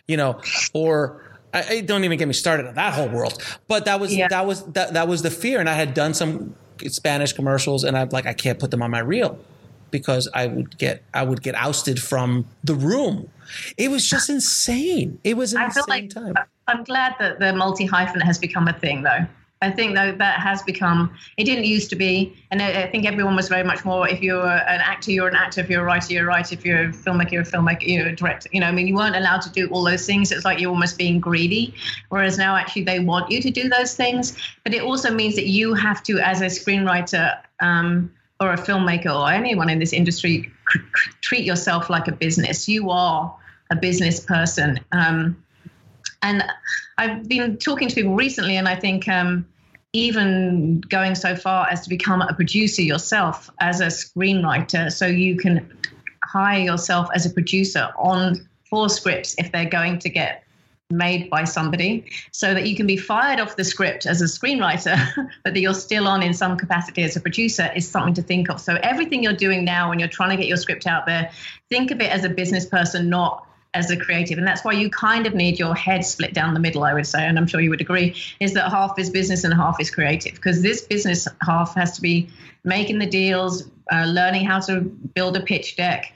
or I don't even get me started on that whole world. But that was the fear. And I had done some Spanish commercials, and I'm like, I can't put them on my reel because I would get ousted from the room. It was just insane. It was an insane time. I'm glad that the multi-hyphen has become a thing, though. I think though that has become, it didn't used to be, and I think everyone was very much more, if you're an actor, you're an actor, if you're a writer, you're a writer, if you're a filmmaker, you're a filmmaker, you're a director. You weren't allowed to do all those things. It's like you're almost being greedy, whereas now actually they want you to do those things. But it also means that you have to, as a screenwriter or a filmmaker or anyone in this industry, treat yourself like a business. You are a business person. And I've been talking to people recently, and I think even going so far as to become a producer yourself as a screenwriter, so you can hire yourself as a producer for scripts if they're going to get made by somebody, so that you can be fired off the script as a screenwriter, but that you're still on in some capacity as a producer, is something to think of. So everything you're doing now when you're trying to get your script out there, think of it as a business person, not as a creative. And that's why you kind of need your head split down the middle, I would say, and I'm sure you would agree, is that half is business and half is creative, because this business half has to be making the deals, learning how to build a pitch deck,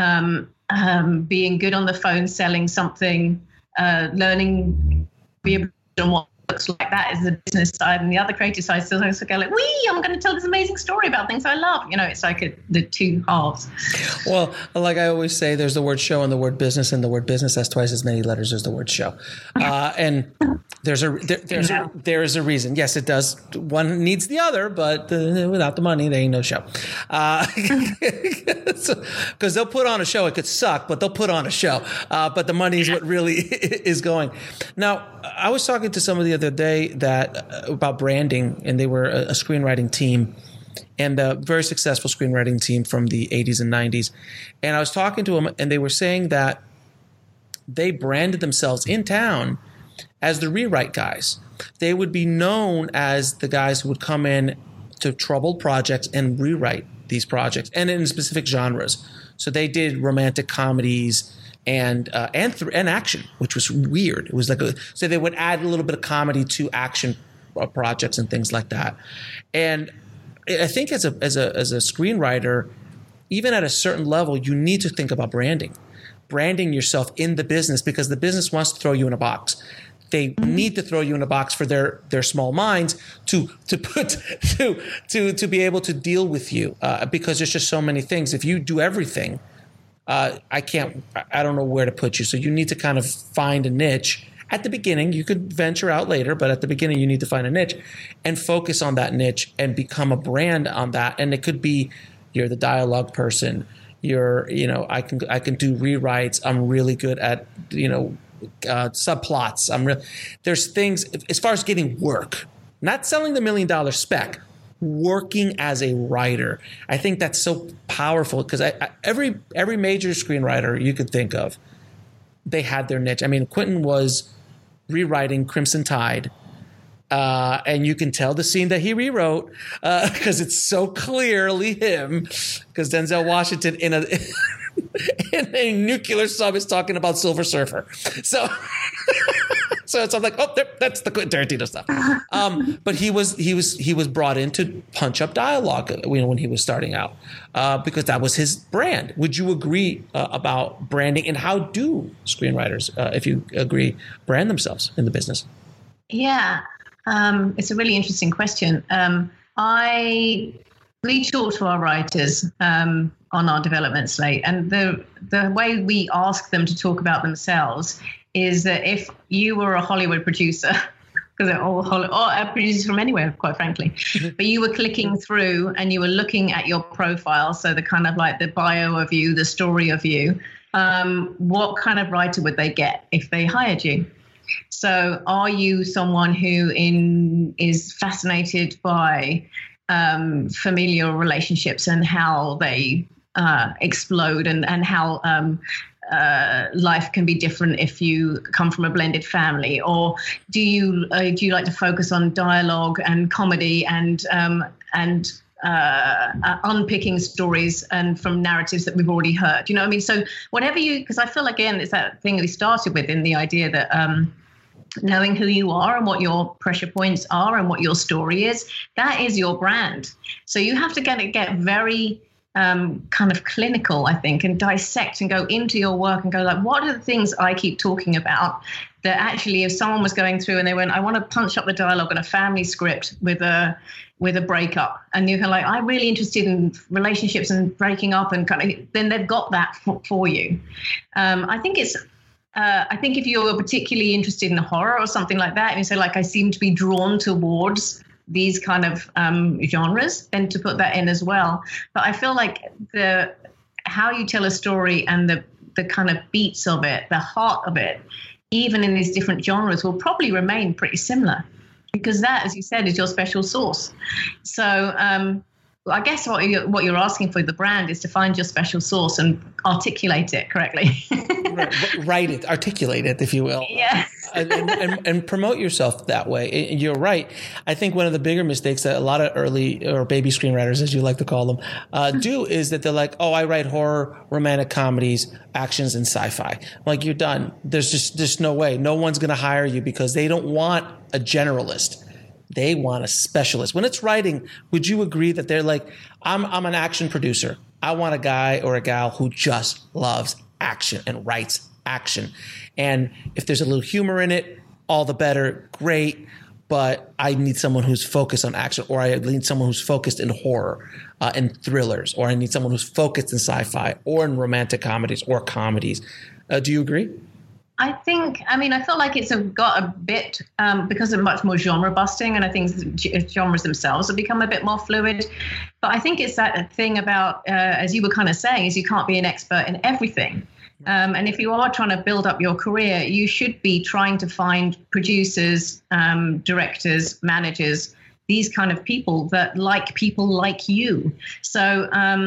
being good on the phone, selling something, learning be able to what looks like. That is the business side, and the other creative side still has to go like, I'm going to tell this amazing story about things I love. It's like the two halves. Well, like I always say, there's the word show and the word business, and the word business has twice as many letters as the word show. And there is a reason. Yes, it does. One needs the other, but without the money, there ain't no show. Because they'll put on a show. It could suck, but they'll put on a show. But the money is what really is going. Now, I was talking to somebody the other day about branding, and they were a screenwriting team, and a very successful screenwriting team from the 80s and 90s. And I was talking to them, and they were saying that they branded themselves in town as the rewrite guys. They would be known as the guys who would come in to troubled projects and rewrite these projects, and in specific genres. So they did romantic comedies and action, which was weird. It was like so they would add a little bit of comedy to action projects and things like that. And I think as a screenwriter, even at a certain level, you need to think about branding yourself in the business, because the business wants to throw you in a box. They need to throw you in a box for their small minds to be able to deal with you, because there's just so many things. If you do everything, I don't know where to put you. So you need to kind of find a niche at the beginning. You could venture out later, but at the beginning you need to find a niche and focus on that niche and become a brand on that. And it could be you're the dialogue person. I can do rewrites. I'm really good at, subplots. There's things as far as getting work, not selling the $1 million spec, working as a writer. I think that's so powerful because every major screenwriter you could think of, they had their niche. I mean, Quentin was rewriting Crimson Tide. And you can tell the scene that he rewrote because it's so clearly him, because Denzel Washington in a nuclear sub is talking about Silver Surfer. So I'm like, oh, that's the Quentin Tarantino stuff. But he was brought in to punch up dialogue, when he was starting out, because that was his brand. Would you agree about branding, and how do screenwriters, if you agree, brand themselves in the business? Yeah. It's a really interesting question. We talk to our writers on our development slate, and the way we ask them to talk about themselves is that if you were a Hollywood producer, because they're all producers from anywhere, quite frankly, but you were clicking through and you were looking at your profile, so the kind of like the bio of you, the story of you, what kind of writer would they get if they hired you? So are you someone who is fascinated by familial relationships and how they explode and how life can be different if you come from a blended family? Or do you like to focus on dialogue and comedy and unpicking stories and from narratives that we've already heard? You know what I mean? So whatever because I feel, again, it's that thing we started with in the idea that knowing who you are and what your pressure points are and what your story is, that is your brand. So you have to get very kind of clinical, I think, and dissect and go into your work and go like, what are the things I keep talking about that actually, if someone was going through and they went, I want to punch up the dialogue in a family script with a breakup, and you're kind of like, I'm really interested in relationships and breaking up, and kind of, then they've got that for you. I think if you're particularly interested in horror or something like that, and you say, like, I seem to be drawn towards these kind of genres, then to put that in as well. But I feel like how you tell a story and the kind of beats of it, the heart of it, even in these different genres, will probably remain pretty similar, because that, as you said, is your special sauce. So I guess what you're asking for the brand is to find your special sauce and articulate it correctly. Write it, articulate it, if you will. Yeah. and promote yourself that way. You're right. I think one of the bigger mistakes that a lot of early or baby screenwriters, as you like to call them, do is that they're like, oh, I write horror, romantic comedies, actions, and sci-fi. Like, you're done. There's no way. No one's going to hire you because they don't want a generalist. They want a specialist. When it's writing, would you agree that they're like, I'm an action producer. I want a guy or a gal who just loves action and writes action. And if there's a little humor in it, all the better, great. But I need someone who's focused on action, or I need someone who's focused in horror and thrillers, or I need someone who's focused in sci-fi or in romantic comedies or comedies. Do you agree? I feel like it's got a bit, because of much more genre busting, and I think genres themselves have become a bit more fluid. But I think it's that thing about, as you were kind of saying, is you can't be an expert in everything. And if you are trying to build up your career, you should be trying to find producers, directors, managers, these kind of people that like people like you. So,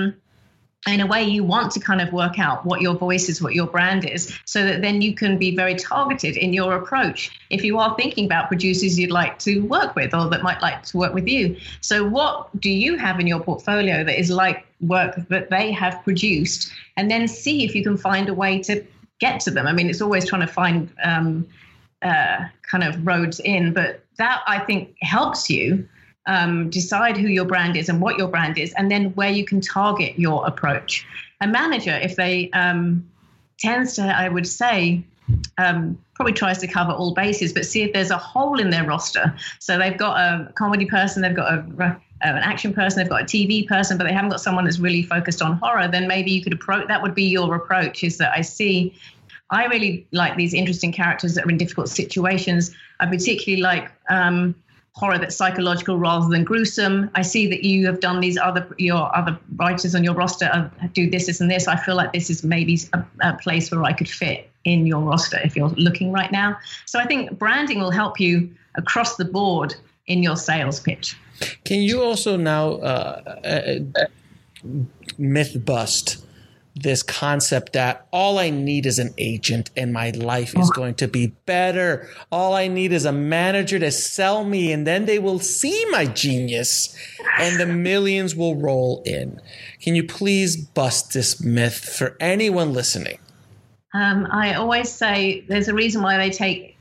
in a way, you want to kind of work out what your voice is, what your brand is, so that then you can be very targeted in your approach if you are thinking about producers you'd like to work with or that might like to work with you. So what do you have in your portfolio that is like work that they have produced? And then see if you can find a way to get to them. I mean, it's always trying to find kind of roads in, but that, I think, helps you decide who your brand is and what your brand is, and then where you can target your approach. A manager, if they tends to, I would say, probably tries to cover all bases, but see if there's a hole in their roster. So they've got a comedy person, they've got an action person, they've got a TV person, but they haven't got someone that's really focused on horror. Then maybe you could approach, that would be your approach, is that I really like these interesting characters that are in difficult situations. I particularly like horror that's psychological rather than gruesome. I see that you have done your other writers on your roster do this, and this. I feel like this is maybe a place where I could fit in your roster if you're looking right now. So I think branding will help you across the board in your sales pitch. Can you also now myth bust this concept that all I need is an agent and my life is going to be better? All I need is a manager to sell me, and then they will see my genius and the millions will roll in. Can you please bust this myth for anyone listening? I always say there's a reason why they take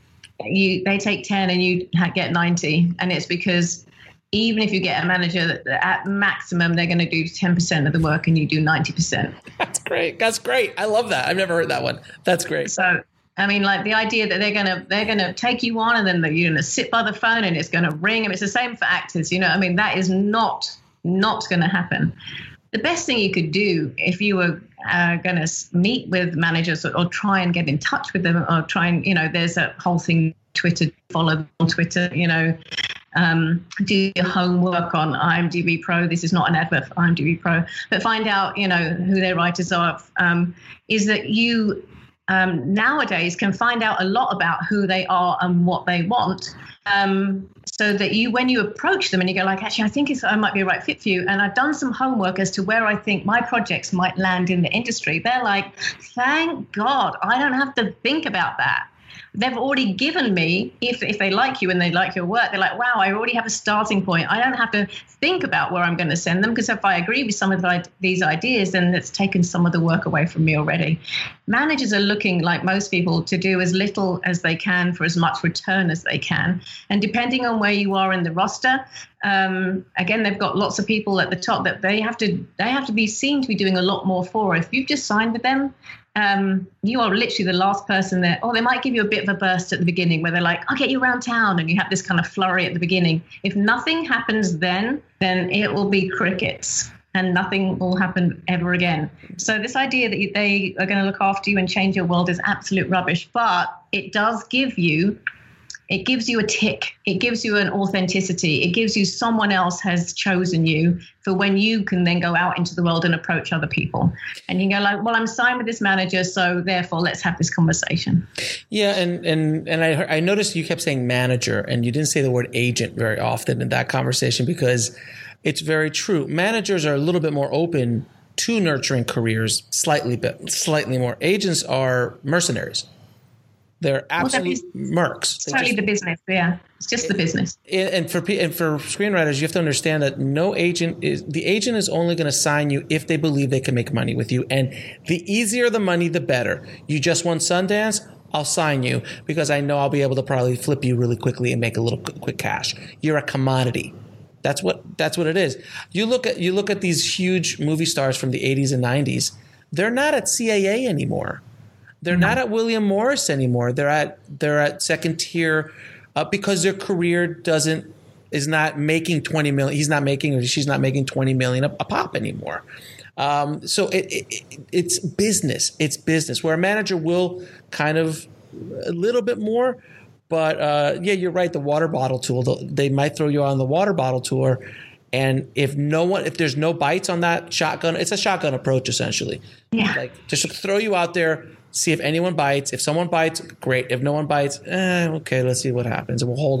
10 and you get 90, and it's because even if you get a manager, at maximum, they're going to do 10% of the work and you do 90%. That's great. That's great. I love that. I've never heard that one. That's great. So, I mean, like the idea that they're going to take you on and then you're going to sit by the phone and it's going to ring. I mean, it's the same for actors. You know, I mean, that is not going to happen. The best thing you could do if you were going to meet with managers or try and get in touch with them or try and, you know, there's a whole thing, Twitter, follow them on Twitter, you know, do your homework on IMDb Pro. This is not an advert for IMDb Pro, but find out, you know, who their writers are. Is that you nowadays can find out a lot about who they are and what they want, so that you, when you approach them and you go like, actually, I think I might be a right fit for you, and I've done some homework as to where I think my projects might land in the industry. They're like, thank God, I don't have to think about that. They've already given me, if they like you and they like your work, they're like, wow, I already have a starting point. I don't have to think about where I'm going to send them, because if I agree with some of these ideas, then it's taken some of the work away from me already. Managers are looking, like most people, to do as little as they can for as much return as they can. And depending on where you are in the roster, again, they've got lots of people at the top that they have to be seen to be doing a lot more for. If you've just signed with them, you are literally the last person there. Or they might give you a bit of a burst at the beginning where they're like, I'll get you around town, and you have this kind of flurry at the beginning. If nothing happens then it will be crickets and nothing will happen ever again. So this idea that they are going to look after you and change your world is absolute rubbish, but it does give you a tick. It gives you an authenticity. It gives you someone else has chosen you for when you can then go out into the world and approach other people. And you can go like, well, I'm signed with this manager, so therefore let's have this conversation. Yeah, and I noticed you kept saying manager, and you didn't say the word agent very often in that conversation, because it's very true. Managers are a little bit more open to nurturing careers, slightly more. Agents are mercenaries. They're absolute mercs. It's totally the business. Yeah, it's just the business. And for screenwriters, you have to understand that the agent is only going to sign you if they believe they can make money with you. And the easier the money, the better. You just won Sundance, I'll sign you because I know I'll be able to probably flip you really quickly and make a little quick cash. You're a commodity. That's what it is. You look at these huge movie stars from the 80s and 90s. They're not at CAA anymore. They're not at William Morris anymore. They're at second tier because their career is not making 20 million. He's not making, or she's not making 20 million a pop anymore. So it's business. It's business where a manager will kind of a little bit more. But yeah, you're right. The water bottle tour, they might throw you on the water bottle tour. And if there's no bites on that shotgun, it's a shotgun approach essentially. Yeah. Like just throw you out there. See if anyone bites. If someone bites, great. If no one bites, okay, let's see what happens. And we'll hold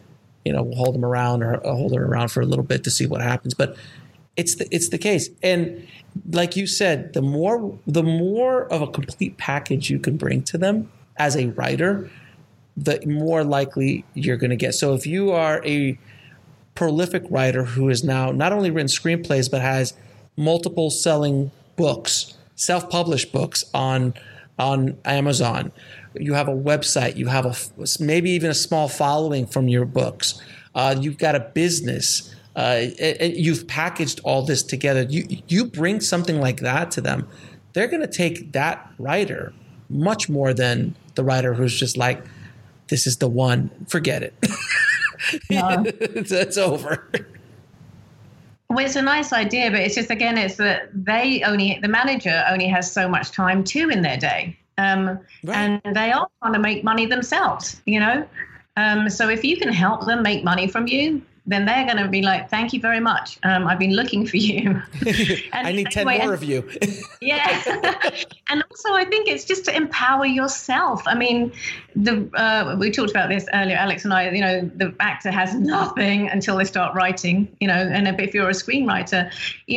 them around or hold them around for a little bit to see what happens. But it's the case. And like you said, the more of a complete package you can bring to them as a writer, the more likely you're going to get. So if you are a prolific writer who has now not only written screenplays, but has multiple selling books, self-published books on Amazon, you have a website, you have maybe even a small following from your books, you've got a business, you've packaged all this together. You bring something like that to them, they're going to take that writer much more than the writer who's just like, this is the one, forget it. No. It's over. Well, it's a nice idea, but it's just, again, it's that the manager only has so much time too in their day. Right. And they are trying to make money themselves, you know? So if you can help them make money from you, then they're going to be like, thank you very much. I've been looking for you. And I need 10 more of you. Yeah. And also, I think it's just to empower yourself. I mean, we talked about this earlier, Alex and I, the actor has nothing until they start writing, and if you're a screenwriter,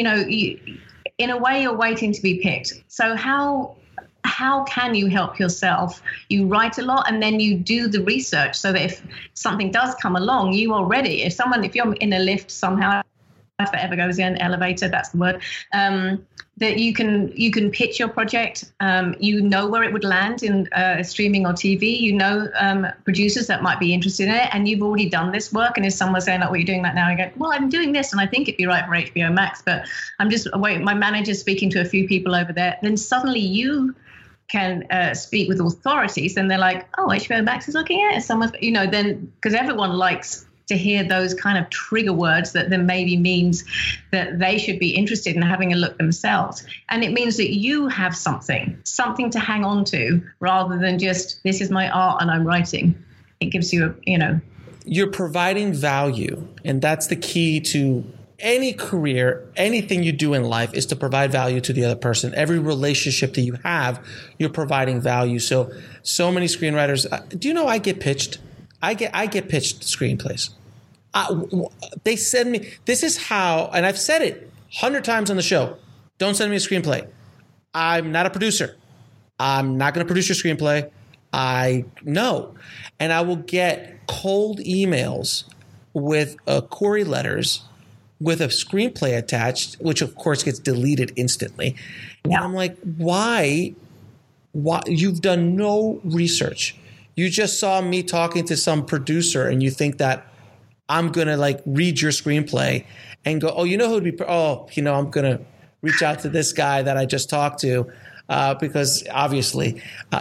in a way, you're waiting to be picked. So how can you help yourself? You write a lot and then you do the research so that if something does come along, you are ready. If you're in a lift somehow, if that ever goes in, elevator, that's the word, that you can pitch your project. You know where it would land in streaming or TV. Producers that might be interested in it, and you've already done this work. And if someone's saying, "Oh, well, you're doing that now," you go, "Well, I'm doing this, and I think it'd be right for HBO Max, but I'm just waiting. My manager's speaking to a few people over there." Then suddenly you can speak with authorities, and they're like, "Oh, HBO Max is looking at it." Someone's, then because everyone likes to hear those kind of trigger words that then maybe means that they should be interested in having a look themselves. And it means that you have something to hang on to rather than just, this is my art and I'm writing. It gives you You're providing value. And that's the key to any career, anything you do in life is to provide value to the other person. Every relationship that you have, you're providing value. So many screenwriters, do you know I get pitched? I get pitched screenplays. They send me, this is how, and I've said it 100 times on the show, don't send me a screenplay. I'm not a producer. I'm not going to produce your screenplay. I know. And I will get cold emails with query letters with a screenplay attached, which of course gets deleted instantly. Yeah. And I'm like, why? You've done no research. You just saw me talking to some producer and you think that I'm going to read your screenplay and go, oh, who would be, I'm going to reach out to this guy that I just talked to because obviously,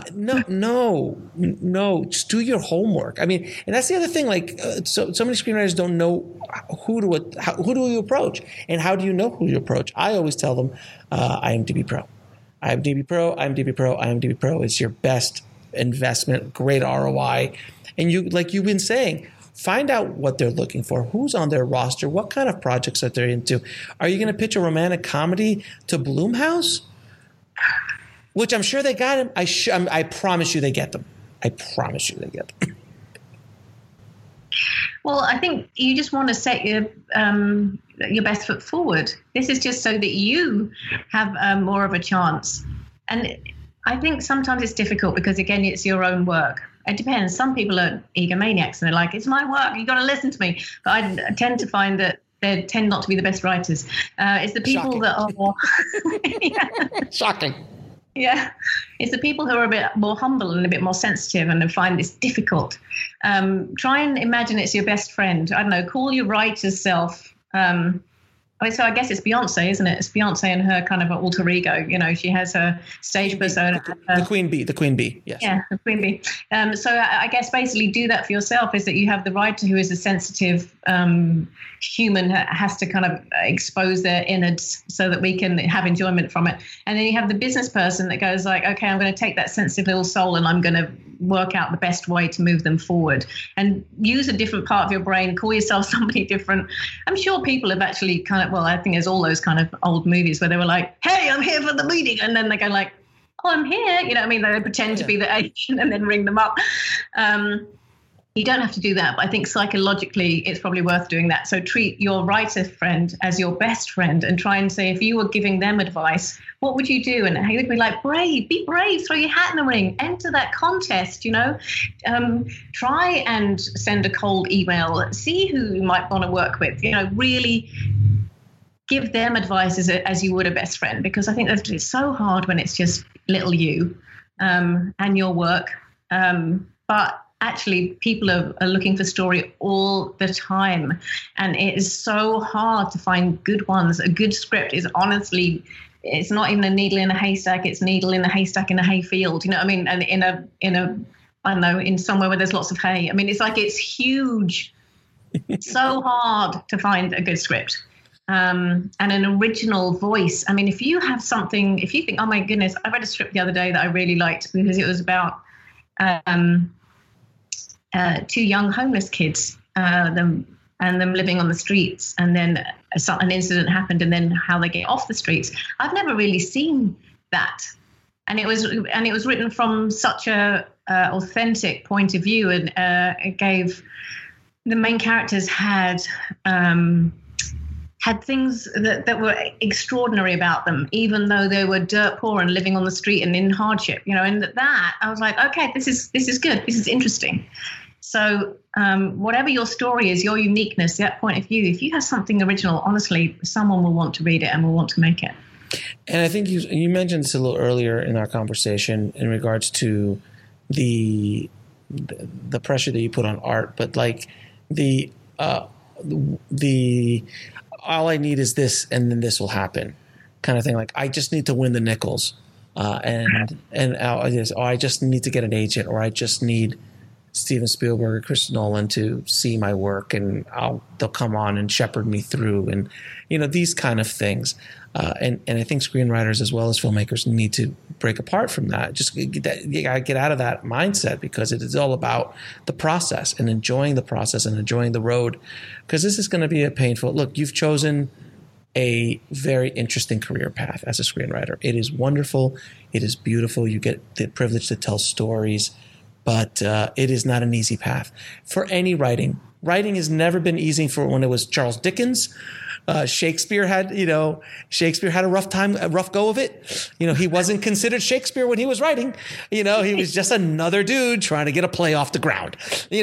no, just do your homework. I mean, and that's the other thing. So many screenwriters don't know who do you approach and how do you know who you approach? I always tell them, IMDb Pro. IMDb Pro, IMDb Pro, IMDb Pro is your best investment, great ROI. And you've been saying, find out what they're looking for, who's on their roster, what kind of projects that they're into. Are you going to pitch a romantic comedy to Blumhouse? Which I'm sure they got them. I promise you they get them. I promise you they get them. Well, I think you just want to set your best foot forward. This is just so that you have more of a chance. And I think sometimes it's difficult because, again, it's your own work. It depends. Some people are egomaniacs and they're like, it's my work, you've got to listen to me. But I tend to find that they tend not to be the best writers. It's the people that are more... Yeah. Shocking. Yeah. It's the people who are a bit more humble and a bit more sensitive and find this difficult. Try and imagine it's your best friend. I don't know, call your writer's self... so I guess it's Beyonce, isn't it? It's Beyonce and her kind of alter ego. She has her stage persona. The Queen Bee, yes. Yeah, the Queen Bee. So I guess basically do that for yourself, is that you have the writer who is a sensitive human, has to kind of expose their innards so that we can have enjoyment from it. And then you have the business person that goes like, okay, I'm going to take that sensitive little soul and I'm going to work out the best way to move them forward, and use a different part of your brain, call yourself somebody different. I'm sure people have actually kind of, I think there's all those kind of old movies where they were like, hey, I'm here for the meeting. And then they go like, oh, I'm here. They pretend to be the agent and then ring them up. You don't have to do that, but I think psychologically it's probably worth doing that. So treat your writer friend as your best friend and try and say, if you were giving them advice, what would you do? And he would be like, be brave, throw your hat in the ring, enter that contest, try and send a cold email, see who you might want to work with, really give them advice as you would a best friend, because I think it's so hard when it's just little you and your work. But actually, people are looking for story all the time, and it is so hard to find good ones. A good script is honestly, it's not even a needle in a haystack. It's needle in a haystack in a hayfield. And in a I don't know, in somewhere where there's lots of hay. I mean, it's huge. It's so hard to find a good script. And an original voice. I mean, if you have something, if you think, oh my goodness, I read a script the other day that I really liked because it was about two young homeless kids. and them living on the streets, and then an incident happened, and then how they get off the streets. I've never really seen that, and it was written from such a authentic point of view, and it gave the main characters had things that were extraordinary about them, even though they were dirt poor and living on the street and in hardship, and that I was like, okay, this is good. This is interesting. So whatever your story is, your uniqueness, that point of view, if you have something original, honestly, someone will want to read it and will want to make it. And I think you mentioned this a little earlier in our conversation in regards to the pressure that you put on art, but like the all I need is this, and then this will happen, kind of thing. Like I just need to win the nickels, and I just need to get an agent, or I just need Steven Spielberg or Chris Nolan to see my work, and they'll come on and shepherd me through, and these kind of things. And I think screenwriters as well as filmmakers need to break apart from that. Just you gotta get out of that mindset, because it is all about the process and enjoying the process and enjoying the road. Because this is going to be a painful look. You've chosen a very interesting career path as a screenwriter. It is wonderful. It is beautiful. You get the privilege to tell stories, but it is not an easy path for any writing. Writing has never been easy for when it was Charles Dickens. Shakespeare had a rough go of it. He wasn't considered Shakespeare when he was writing. He was just another dude trying to get a play off the ground.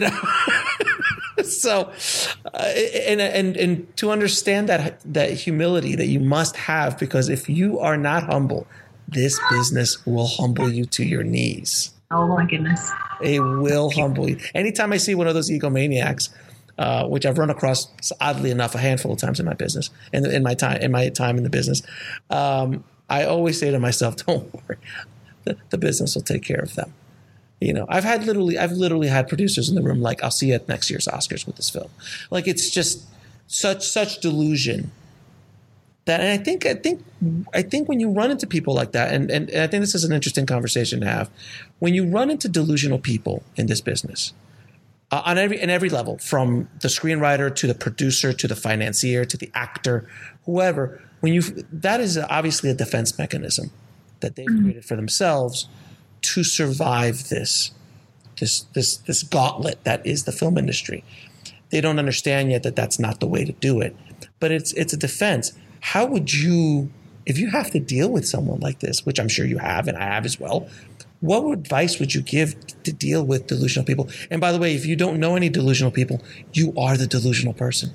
So, and to understand that humility that you must have, because if you are not humble, this business will humble you to your knees. Oh my goodness! It will humble you. Anytime I see one of those egomaniacs, which I've run across, oddly enough, a handful of times in my business, in my time in the business, I always say to myself, "Don't worry, the business will take care of them." I've literally had producers in the room like, "I'll see you at next year's Oscars with this film." Like, it's just such delusion. That, and I think when you run into people like that, and I think this is an interesting conversation to have, when you run into delusional people in this business. On every level, from the screenwriter to the producer to the financier to the actor, whoever, that is obviously a defense mechanism that they've created for themselves to survive this gauntlet that is the film industry. They don't understand yet that that's not the way to do it, but it's a defense. How would you, if you have to deal with someone like this, which I'm sure you have and I have as well, what advice would you give to deal with delusional people? And by the way, if you don't know any delusional people, you are the delusional person.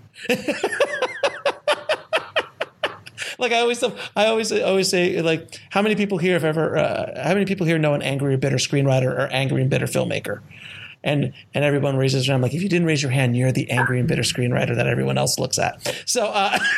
Like I always say, like, how many people here know an angry or bitter screenwriter or angry and bitter filmmaker? And everyone raises their hand. I'm like, if you didn't raise your hand, you're the angry and bitter screenwriter that everyone else looks at. So,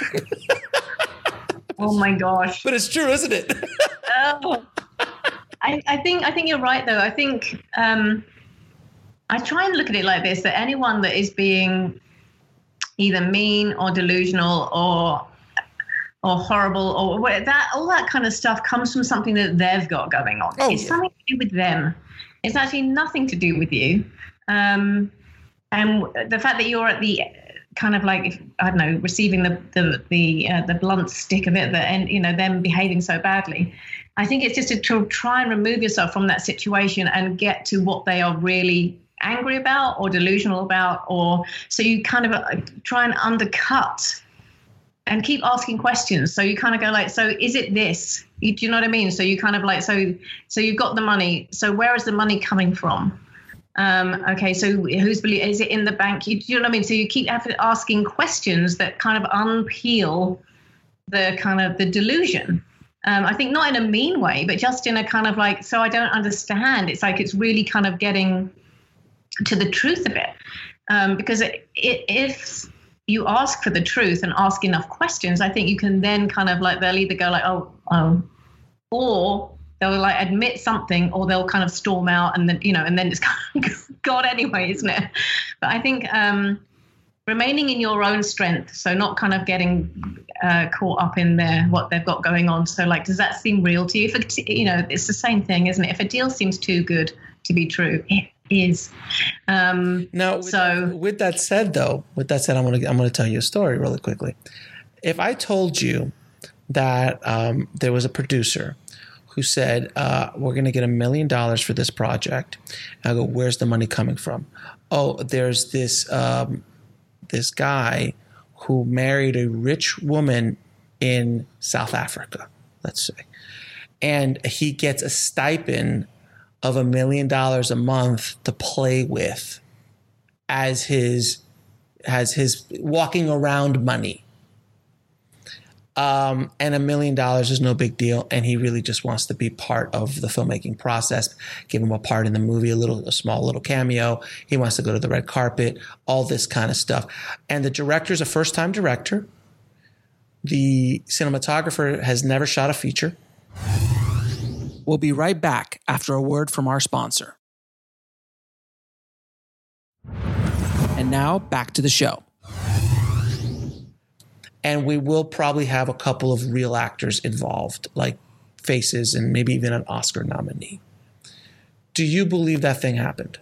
oh my gosh! But it's true, isn't it? Oh. I think you're right, though. I think I try and look at it like this: that anyone that is being either mean or delusional or horrible or all that kind of stuff comes from something that they've got going on. Oh, it's something to do with them. It's actually nothing to do with you. And the fact that you're at the kind of like, I don't know, receiving the blunt stick of it, and them behaving so badly. I think it's just to try and remove yourself from that situation and get to what they are really angry about or delusional about, or so you kind of try and undercut and keep asking questions. So you kind of go like, so is it this? Do you know what I mean? So you kind of like, so you've got the money. So where is the money coming from? Okay, so is it in the bank? Do you know what I mean? So you keep asking questions that kind of unpeel the delusion. I think not in a mean way, but just in a kind of like, so I don't understand. It's like it's really kind of getting to the truth of it. Because if you ask for the truth and ask enough questions, I think you can then kind of like, they'll either go like, oh, or they'll like admit something, or they'll kind of storm out, and then, and then it's kind of God anyway, isn't it? But I think remaining in your own strength, so not kind of getting caught up in what they've got going on. So like, does that seem real to you? If it's the same thing, isn't it? If a deal seems too good to be true, is. Now, with that said, I'm going to tell you a story really quickly. If I told you that there was a producer who said, we're going to get $1 million for this project, I go, where's the money coming from? Oh, there's this guy who married a rich woman in South Africa, let's say, and he gets a stipend of $1 million a month to play with as his walking around money. And $1 million is no big deal. And he really just wants to be part of the filmmaking process. Give him a part in the movie, a small little cameo. He wants to go to the red carpet, all this kind of stuff. And the director's a first-time director. The cinematographer has never shot a feature. We'll be right back after a word from our sponsor. And now back to the show. And we will probably have a couple of real actors involved, like faces and maybe even an Oscar nominee. Do you believe that thing happened?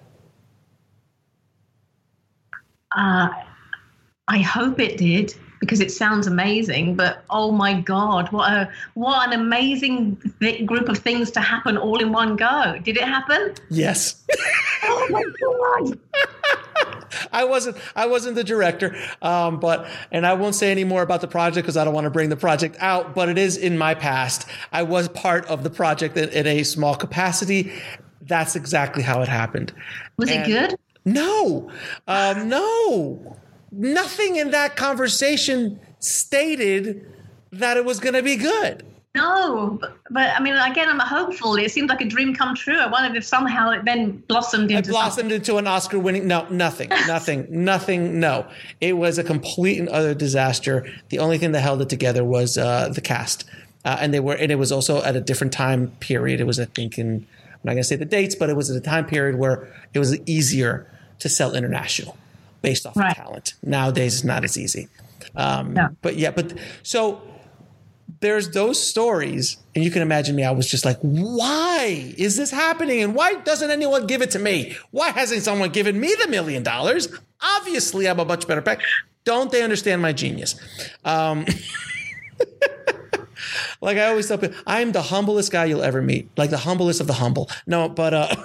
I hope it did, because it sounds amazing. But oh my God, what an amazing group of things to happen all in one go. Did it happen? Yes. Oh my God. I wasn't the director, and I won't say any more about the project because I don't want to bring the project out, but it is in my past. I was part of the project in a small capacity. That's exactly how it happened. Was it good? No, no. Nothing in that conversation stated that it was going to be good. No, but I mean, again, I'm hopeful. It seemed like a dream come true. I wondered if somehow it then blossomed into an Oscar-winning. No, nothing. No, it was a complete and utter disaster. The only thing that held it together was the cast, and it was also at a different time period. It was, I think, I'm not going to say the dates, but it was at a time period where it was easier to sell international based off of talent. Nowadays, it's not as easy. No. But so. There's those stories, and you can imagine me. I was just like, why is this happening? And why doesn't anyone give it to me? Why hasn't someone given me the $1 million? Obviously, I'm a much better pack. Don't they understand my genius? Like I always tell people, I'm the humblest guy you'll ever meet, like the humblest of the humble. No, but of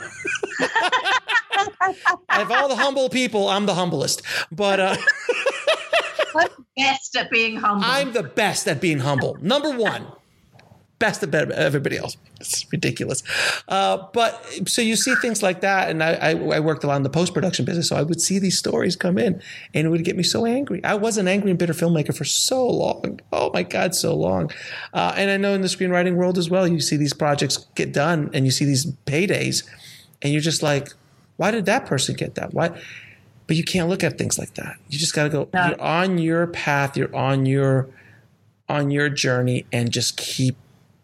all the humble people, I'm the humblest. But I'm best at being humble. I'm the best at being humble. Number one. Best at everybody else. It's ridiculous. But so you see things like that. And I worked a lot in the post-production business. So I would see these stories come in and it would get me so angry. I was an angry and bitter filmmaker for so long. Oh my God, so long. And I know in the screenwriting world as well, you see these projects get done and you see these paydays and you're just like, why did that person get that? Why? But you can't look at things like that. You just got to go, You're on your path. You're on your journey and just keep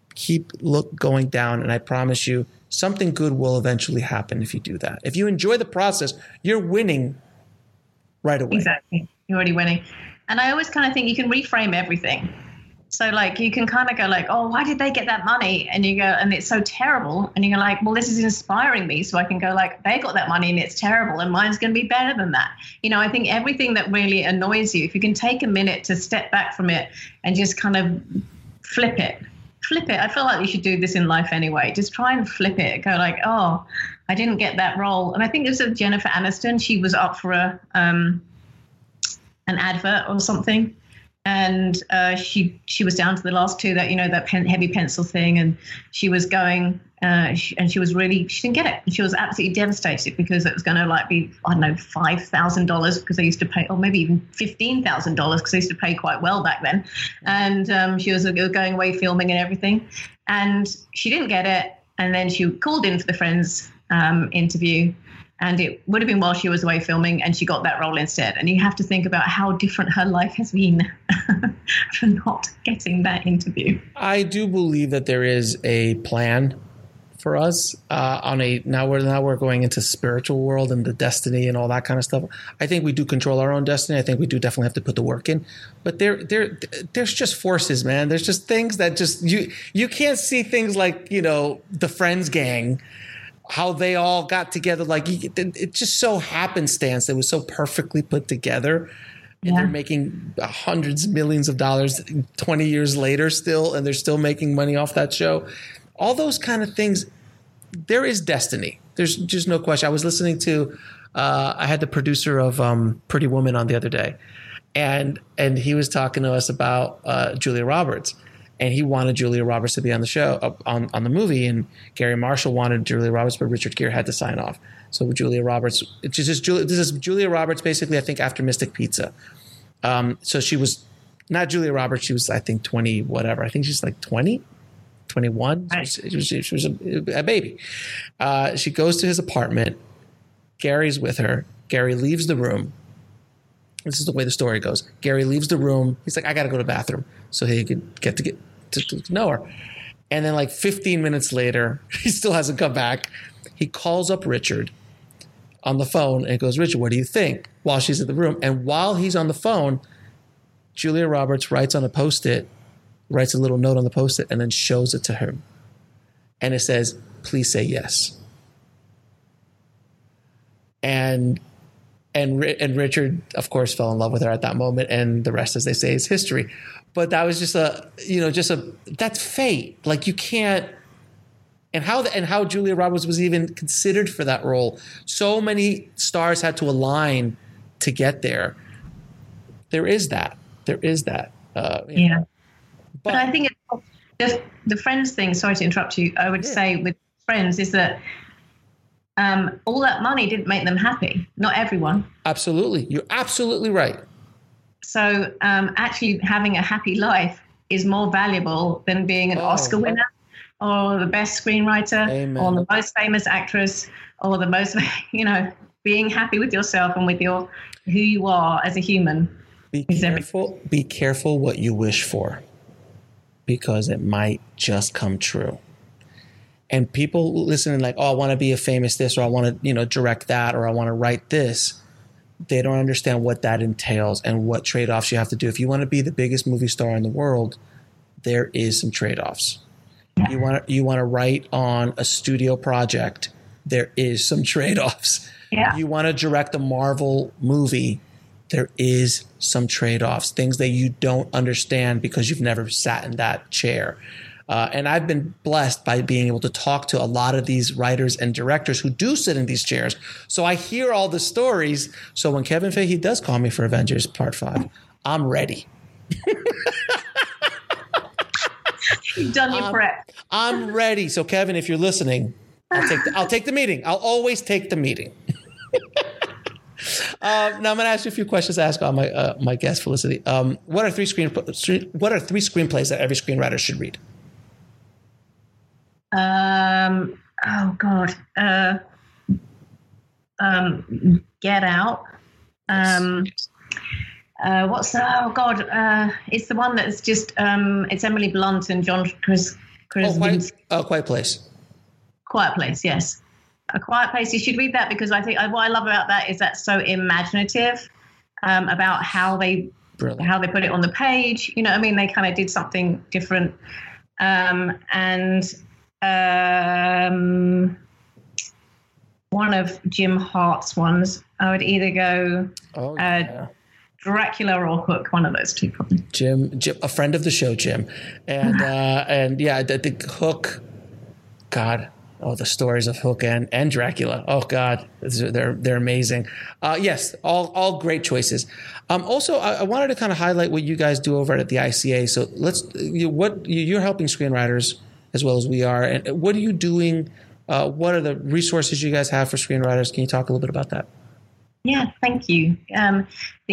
going down. And I promise you something good will eventually happen if you do that. If you enjoy the process, you're winning right away. Exactly. You're already winning. And I always kind of think you can reframe everything. So like you can kind of go like, oh, why did they get that money? And you go, and it's so terrible. And you go like, well, this is inspiring me. So I can go like, they got that money and it's terrible and mine's going to be better than that. You know, I think everything that really annoys you, if you can take a minute to step back from it and just kind of flip it. I feel like you should do this in life anyway. Just try and flip it. Go like, oh, I didn't get that role. And I think it was Jennifer Aniston. She was up for an advert or something. And she was down to the last two, that, you know, that heavy pencil thing. And she was going and she didn't get it. And she was absolutely devastated because it was going to like be, I don't know, $5,000 because they used to pay, or maybe even $15,000 because they used to pay quite well back then. And she was going away filming and everything. And she didn't get it. And then she called in for the Friends interview. And it would have been while she was away filming and she got that role instead. And you have to think about how different her life has been for not getting that interview. I do believe that there is a plan for us now we're going into spiritual world and the destiny and all that kind of stuff. I think we do control our own destiny. I think we do definitely have to put the work in. But there's just forces, man. There's just things that just you can't see things like, you know, the Friends gang how they all got together. Like it just so happenstance. It was so perfectly put together. And they're making hundreds of millions of dollars 20 years later still, and they're still making money off that show. All those kind of things, there is destiny. There's just no question. I was listening to, I had the producer of Pretty Woman on the other day, and he was talking to us about Julia Roberts. And he wanted Julia Roberts to be on the show, on the movie, and Gary Marshall wanted Julia Roberts, but Richard Gere had to sign off. So Julia Roberts, this is Julia Roberts basically, I think, after Mystic Pizza. So she was not Julia Roberts. She was, I think, 20, whatever. I think she's like 20, 21. Right. She was a baby. She goes to his apartment. Gary's with her. Gary leaves the room. This is the way the story goes. Gary leaves the room. He's like, I got to go to the bathroom so he could get to know her. And then like 15 minutes later, he still hasn't come back. He calls up Richard on the phone and goes, Richard, what do you think? While she's in the room. And while he's on the phone, Julia Roberts writes on a Post-it, writes a little note on the Post-it, and then shows it to him. And it says, please say yes. And Richard, of course, fell in love with her at that moment. And the rest, as they say, is history. But that was that's fate. Like you can't, and how Julia Roberts was even considered for that role. So many stars had to align to get there. There is that. But I think it's just the Friends thing. Sorry to interrupt you. I would say with Friends is that all that money didn't make them happy. Not everyone. Absolutely. You're absolutely right. So actually having a happy life is more valuable than being an Oscar winner or the best screenwriter. Amen. Or the most famous actress or the most, being happy with yourself and with who you are as a human. Be careful what you wish for, because it might just come true. And people listening like, oh, I want to be a famous this, or I want to, direct that, or I want to write this. They don't understand what that entails and what trade-offs you have to do. If you want to be the biggest movie star in the world, there is some trade-offs. You want to write on a studio project, there is some trade-offs. Yeah. You want to direct a Marvel movie, there is some trade-offs, things that you don't understand because you've never sat in that chair. And I've been blessed by being able to talk to a lot of these writers and directors who do sit in these chairs. So I hear all the stories. So when Kevin Feige does call me for Avengers Part 5, I'm ready. You've done your prep. I'm ready. So Kevin, if you're listening, I'll take the meeting. I'll always take the meeting. Now I'm going to ask you a few questions to ask on my guest, Felicity. What are three screenplays that every screenwriter should read? Get Out. It's the one that's just it's Emily Blunt and John Krasinski. Quiet Place. Quiet Place, yes. A Quiet Place. You should read that because I think what I love about that is that's so imaginative about how they put it on the page. You know what I mean? They kind of did something different. One of Jim Hart's ones, I would either go Dracula or Hook, one of those two probably. Jim, a friend of the show, Jim. And I think Hook, God, the stories of Hook and Dracula. Oh God, they're amazing. Yes, all great choices. Also, I wanted to kind of highlight what you guys do over at the ICA. So you're helping screenwriters as well as we are. And what are you doing? What are the resources you guys have for screenwriters? Can you talk a little bit about that? Yeah, thank you. I'm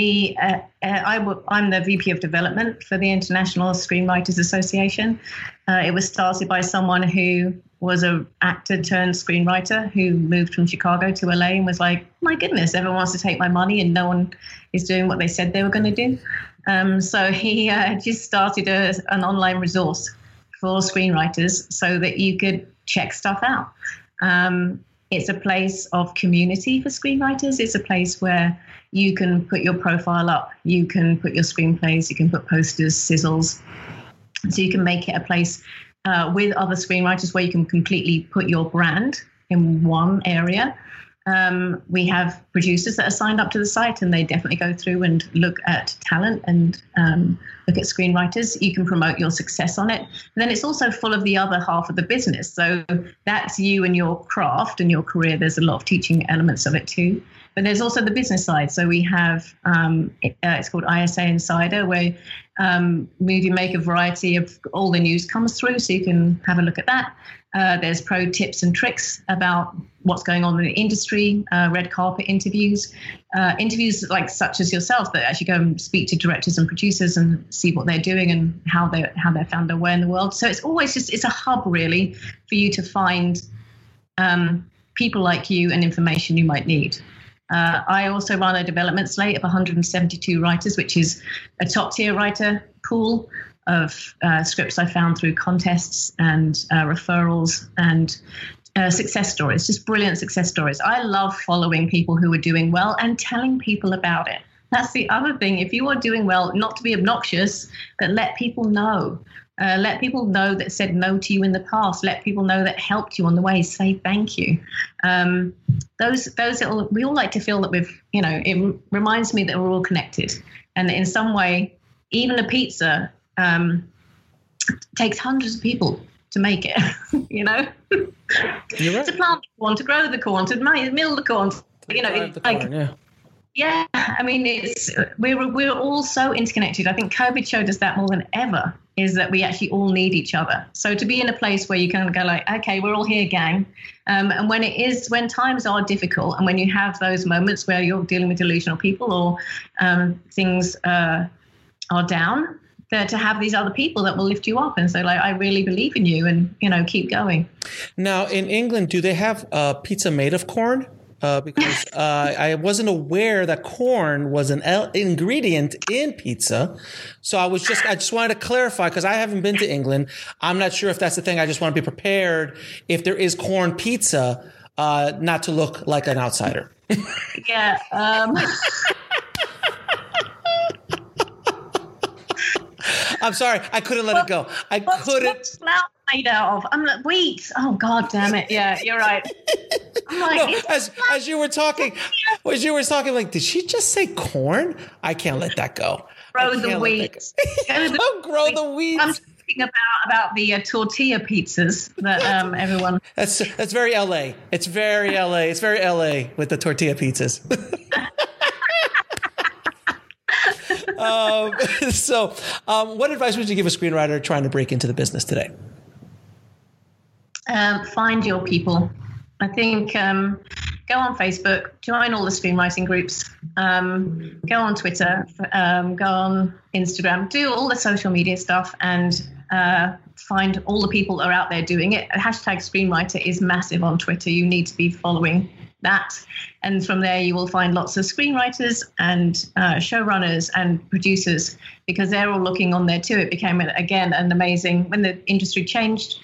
the VP of Development for the International Screenwriters Association. It was started by someone who was an actor turned screenwriter who moved from Chicago to LA and was like, my goodness, everyone wants to take my money and no one is doing what they said they were going to do. So he just started an online resource for screenwriters so that you could check stuff out. It's a place of community for screenwriters. It's a place where you can put your profile up, you can put your screenplays, you can put posters, sizzles. So you can make it a place with other screenwriters where you can completely put your brand in one area. We have producers that are signed up to the site, and they definitely go through and look at talent and look at screenwriters. You can promote your success on it. And then it's also full of the other half of the business. So that's you and your craft and your career. There's a lot of teaching elements of it too. But there's also the business side. So we have, it's called ISA Insider, where we make a variety of all the news comes through, so you can have a look at that. There's pro tips and tricks about what's going on in the industry, red carpet interviews, interviews like such as yourself that actually go and speak to directors and producers and see what they're doing and how they found their way in the world. So it's always it's a hub really for you to find people like you and information you might need. I also run a development slate of 172 writers, which is a top tier writer pool of scripts I found through contests and referrals and success stories, just brilliant success stories. I love following people who are doing well and telling people about it. That's the other thing. If you are doing well, not to be obnoxious, but let people know. Let people know that said no to you in the past. Let people know that helped you on the way. Say thank you. We all like to feel that it reminds me that we're all connected. And in some way, even a pizza takes hundreds of people to make it, You're right. To plant the corn, to grow the corn, to mill the corn, Yeah, I mean, we're all so interconnected. I think COVID showed us that more than ever, is that we actually all need each other. So to be in a place where you can go like, okay, we're all here, gang. And when times are difficult and when you have those moments where you're dealing with delusional people or things are down, to have these other people that will lift you up and say, like, I really believe in you and, keep going. Now, in England, do they have pizza made of corn? Because I wasn't aware that corn was an ingredient in pizza. So I just wanted to clarify, because I haven't been to England. I'm not sure if that's the thing. I just want to be prepared if there is corn pizza, not to look like an outsider. Yeah. I'm sorry. I couldn't let it go. What's flour made out of? I'm like, wheat. Oh, God damn it. Yeah, you're right. I'm like, no, as you were talking, like, did she just say corn? I can't let that go. Grow the wheat. Grow the wheat. I'm talking about the tortilla pizzas that everyone. That's very LA. It's very LA. It's very LA with the tortilla pizzas. What advice would you give a screenwriter trying to break into the business today? Find your people. I think go on Facebook, join all the screenwriting groups, go on Twitter, go on Instagram, do all the social media stuff, and find all the people that are out there doing it. #screenwriter is massive on Twitter. You need to be following that. And from there, you will find lots of screenwriters and showrunners and producers, because they're all looking on there too. It became, again, an amazing, when the industry changed,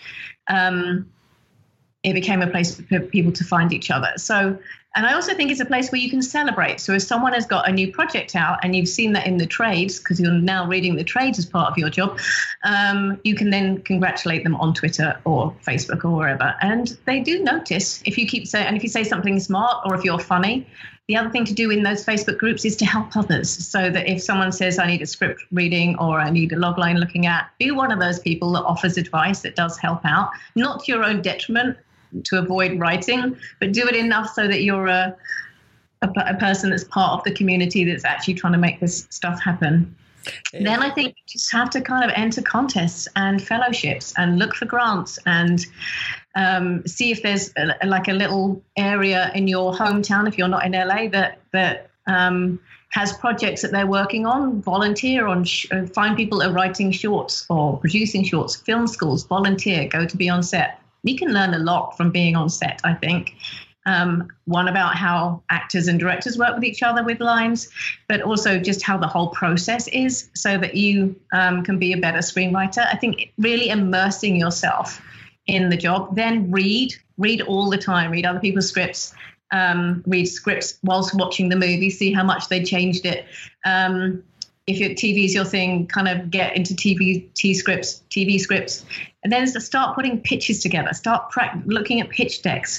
it became a place for people to find each other. So, and I also think it's a place where you can celebrate. So if someone has got a new project out and you've seen that in the trades, because you're now reading the trades as part of your job, you can then congratulate them on Twitter or Facebook or wherever. And they do notice if you keep saying, and if you say something smart or if you're funny. The other thing to do in those Facebook groups is to help others, so that if someone says, I need a script reading or I need a logline looking at, be one of those people that offers advice that does help out, not to your own detriment, to avoid writing, but do it enough so that you're a person that's part of the community that's actually trying to make this stuff happen. Then I think you just have to kind of enter contests and fellowships and look for grants and see if there's like a little area in your hometown, if you're not in LA, that has projects that they're working on. Volunteer on, find people that are writing shorts or producing shorts. Film schools, volunteer, go to be on set. You can learn a lot from being on set, I think. One, about how actors and directors work with each other with lines, but also just how the whole process is, so that you can be a better screenwriter. I think really immersing yourself in the job. Then read all the time, read other people's scripts, read scripts whilst watching the movie, see how much they changed it. If your TV is your thing, kind of get into TV scripts, and then start putting pitches together. Start looking at pitch decks.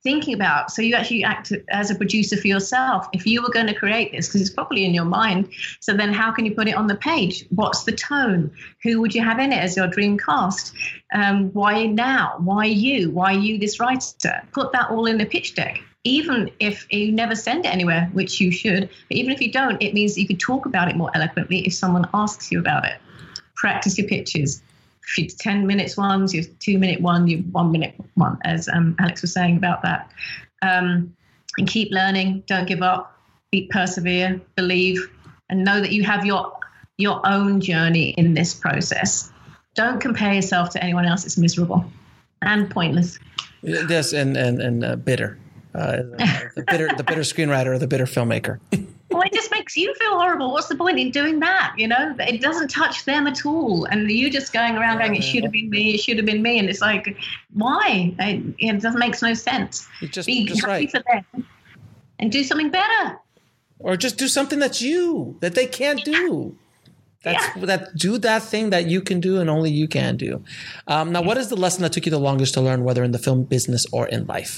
thinking about, so you actually act as a producer for yourself. If you were going to create this, because it's probably in your mind, so then how can you put it on the page? What's the tone? Who would you have in it as your dream cast? Why now? Why you? Why you, this writer? Put that all in the pitch deck. Even if you never send it anywhere, which you should, but even if you don't, it means that you could talk about it more eloquently if someone asks you about it. Practice your pitches. If you 10 minutes ones, your 2-minute one, your 1-minute one, as Alex was saying about that. And keep learning, don't give up, persevere, believe, and know that you have your own journey in this process. Don't compare yourself to anyone else. It's miserable and pointless. Yes, and bitter. The bitter screenwriter or the bitter filmmaker. Well, it just makes you feel horrible. What's the point in doing that? You know, it doesn't touch them at all. And you just going around going, it should have been me, it should have been me. And it's like, why? It doesn't make no sense. Be happy right for them and do something better. Or just do something that they can't do. Do that thing that you can do and only you can do. Now, what is the lesson that took you the longest to learn, whether in the film business or in life?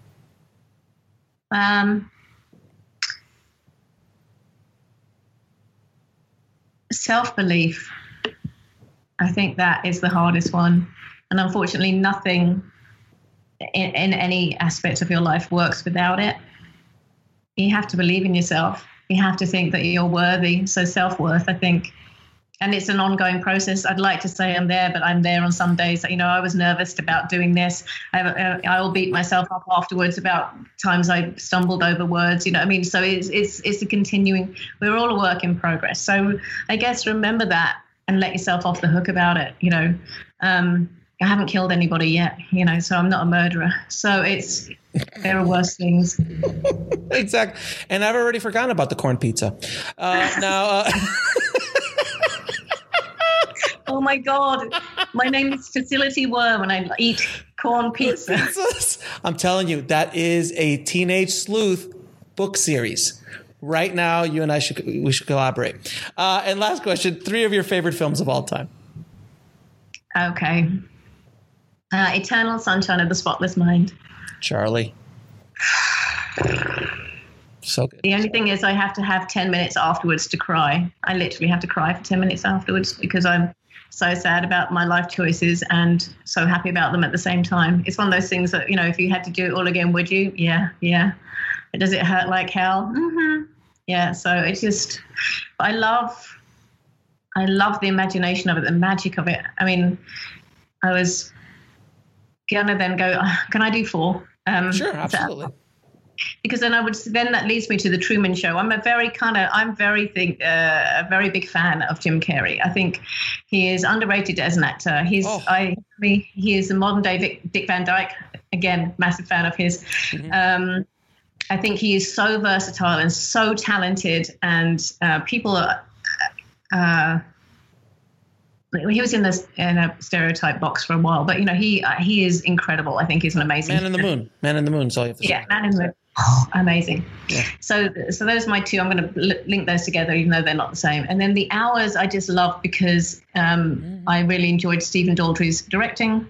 Self-belief. I think that is the hardest one. And unfortunately, nothing in any aspect of your life works without it. You have to believe in yourself. You have to think that you're worthy. So self-worth, I think. And it's an ongoing process. I'd like to say I'm there, but I'm there on some days. You know, I was nervous about doing this. I'll beat myself up afterwards about times I stumbled over words. You know what I mean? So it's a continuing. We're all a work in progress. So I guess remember that and let yourself off the hook about it. You know, I haven't killed anybody yet. You know, so I'm not a murderer. So there are worse things. Exactly. And I've already forgotten about the corn pizza. Now. Oh my God, my name is Facility Worm and I eat corn pizza. I'm telling you, that is a Teenage Sleuth book series. Right now, you and I should collaborate. And last question, 3 of your favorite films of all time. Okay. Eternal Sunshine of the Spotless Mind. Charlie. So good. The only thing is I have to have 10 minutes afterwards to cry. I literally have to cry for 10 minutes afterwards because I'm so sad about my life choices and so happy about them at the same time. It's one of those things that, you know, if you had to do it all again, would you? Yeah. Does it hurt like hell? Mm-hmm. Yeah. So it's just, I love the imagination of it, the magic of it. I mean, I was going to then go, can I do 4? Sure, absolutely. Because then that leads me to the Truman Show. I'm a very big fan of Jim Carrey. I think he is underrated as an actor. He is a modern day Dick Van Dyke. Again, massive fan of his. Mm-hmm. I think he is so versatile and so talented, and people are. He was in a stereotype box for a while, but you know he is incredible. I think he's an amazing Man in the Moon. Man in the Moon. Is all you have to say. Yeah, Man in the Moon. Oh, amazing. Yeah. So those are my 2. I'm going to link those together, even though they're not the same. And then The Hours I just love because I really enjoyed Stephen Daldry's directing.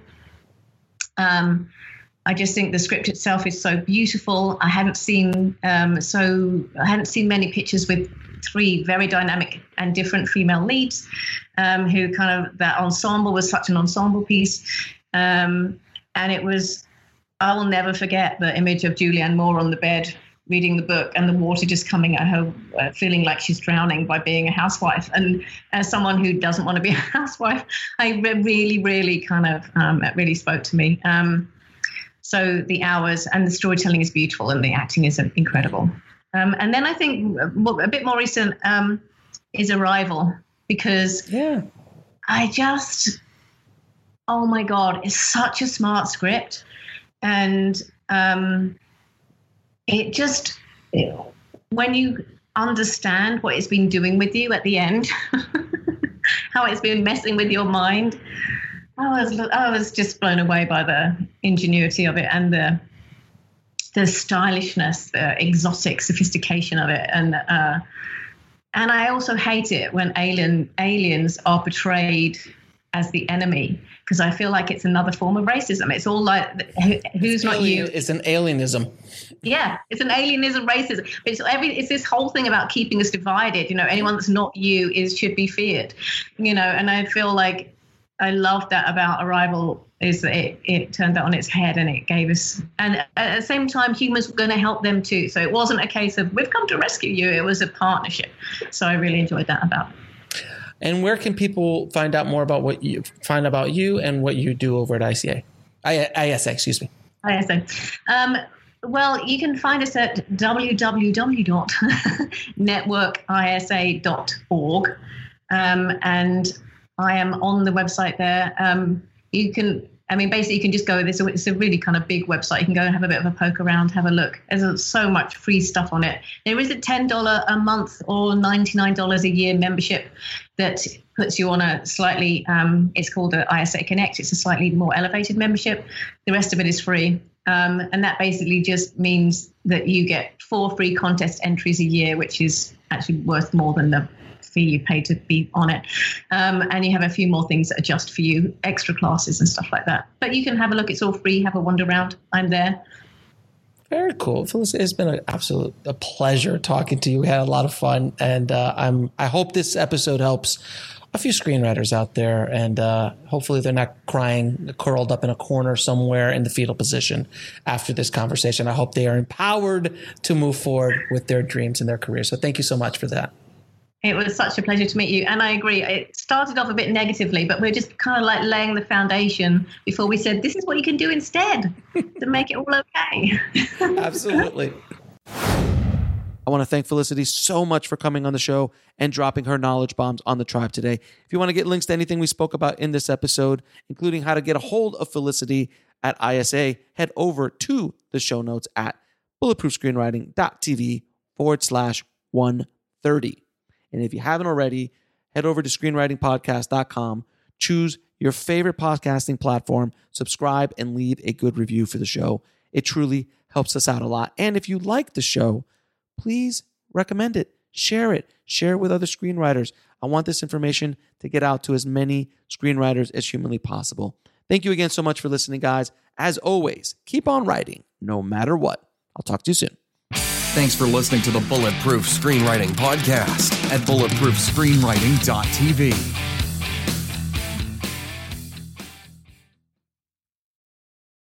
I just think the script itself is so beautiful. I hadn't seen many pictures with 3 very dynamic and different female leads, who kind of, that ensemble was such an ensemble piece. And it was, I will never forget the image of Julianne Moore on the bed reading the book and the water just coming at her, feeling like she's drowning by being a housewife. And as someone who doesn't want to be a housewife, I really, really kind of, it really spoke to me. So The Hours, and the storytelling is beautiful and the acting is incredible. And then I think a bit more recent is Arrival, because oh my God, it's such a smart script. And when you understand what it's been doing with you at the end, how it's been messing with your mind, I was just blown away by the ingenuity of it and the stylishness, the exotic sophistication of it. And I also hate it when aliens are portrayed as the enemy, because I feel like it's another form of racism. It's all like, who's not you? It's an alienism. Yeah, it's an alienism, racism. It's this whole thing about keeping us divided. Anyone that's not you should be feared. And I feel like I love that about Arrival, is that it turned that on its head, and it gave us, and at the same time, humans were going to help them too. So it wasn't a case of we've come to rescue you. It was a partnership. So I really enjoyed that about it. And where can people find out more about you and what you do over at ISA? Excuse me. ISA. Well, you can find us at www.networkisa.org. And I am on the website there. Basically you can just go, it's a really kind of big website. You can go and have a bit of a poke around, have a look. There's so much free stuff on it. There is a $10 a month or $99 a year membership that puts you on a slightly, it's called the ISA Connect. It's a slightly more elevated membership. The rest of it is free. And that basically just means that you get 4 free contest entries a year, which is actually worth more than the fee you pay to be on it. And you have a few more things that are just for you, extra classes and stuff like that. But you can have a look. It's all free. Have a wander around. I'm there. Very cool. Phyllis, it's been a pleasure talking to you. We had a lot of fun. And I hope this episode helps a few screenwriters out there. And hopefully they're not crying, curled up in a corner somewhere in the fetal position after this conversation. I hope they are empowered to move forward with their dreams and their careers. So thank you so much for that. It was such a pleasure to meet you. And I agree. It started off a bit negatively, but we're just kind of like laying the foundation before we said, this is what you can do instead to make it all okay. Absolutely. I want to thank Felicity so much for coming on the show and dropping her knowledge bombs on the tribe today. If you want to get links to anything we spoke about in this episode, including how to get a hold of Felicity at ISA, head over to the show notes at bulletproofscreenwriting.tv/130. And if you haven't already, head over to screenwritingpodcast.com, choose your favorite podcasting platform, subscribe, and leave a good review for the show. It truly helps us out a lot. And if you like the show, please recommend it. Share it with other screenwriters. I want this information to get out to as many screenwriters as humanly possible. Thank you again so much for listening, guys. As always, keep on writing, no matter what. I'll talk to you soon. Thanks for listening to the Bulletproof Screenwriting Podcast at bulletproofscreenwriting.tv.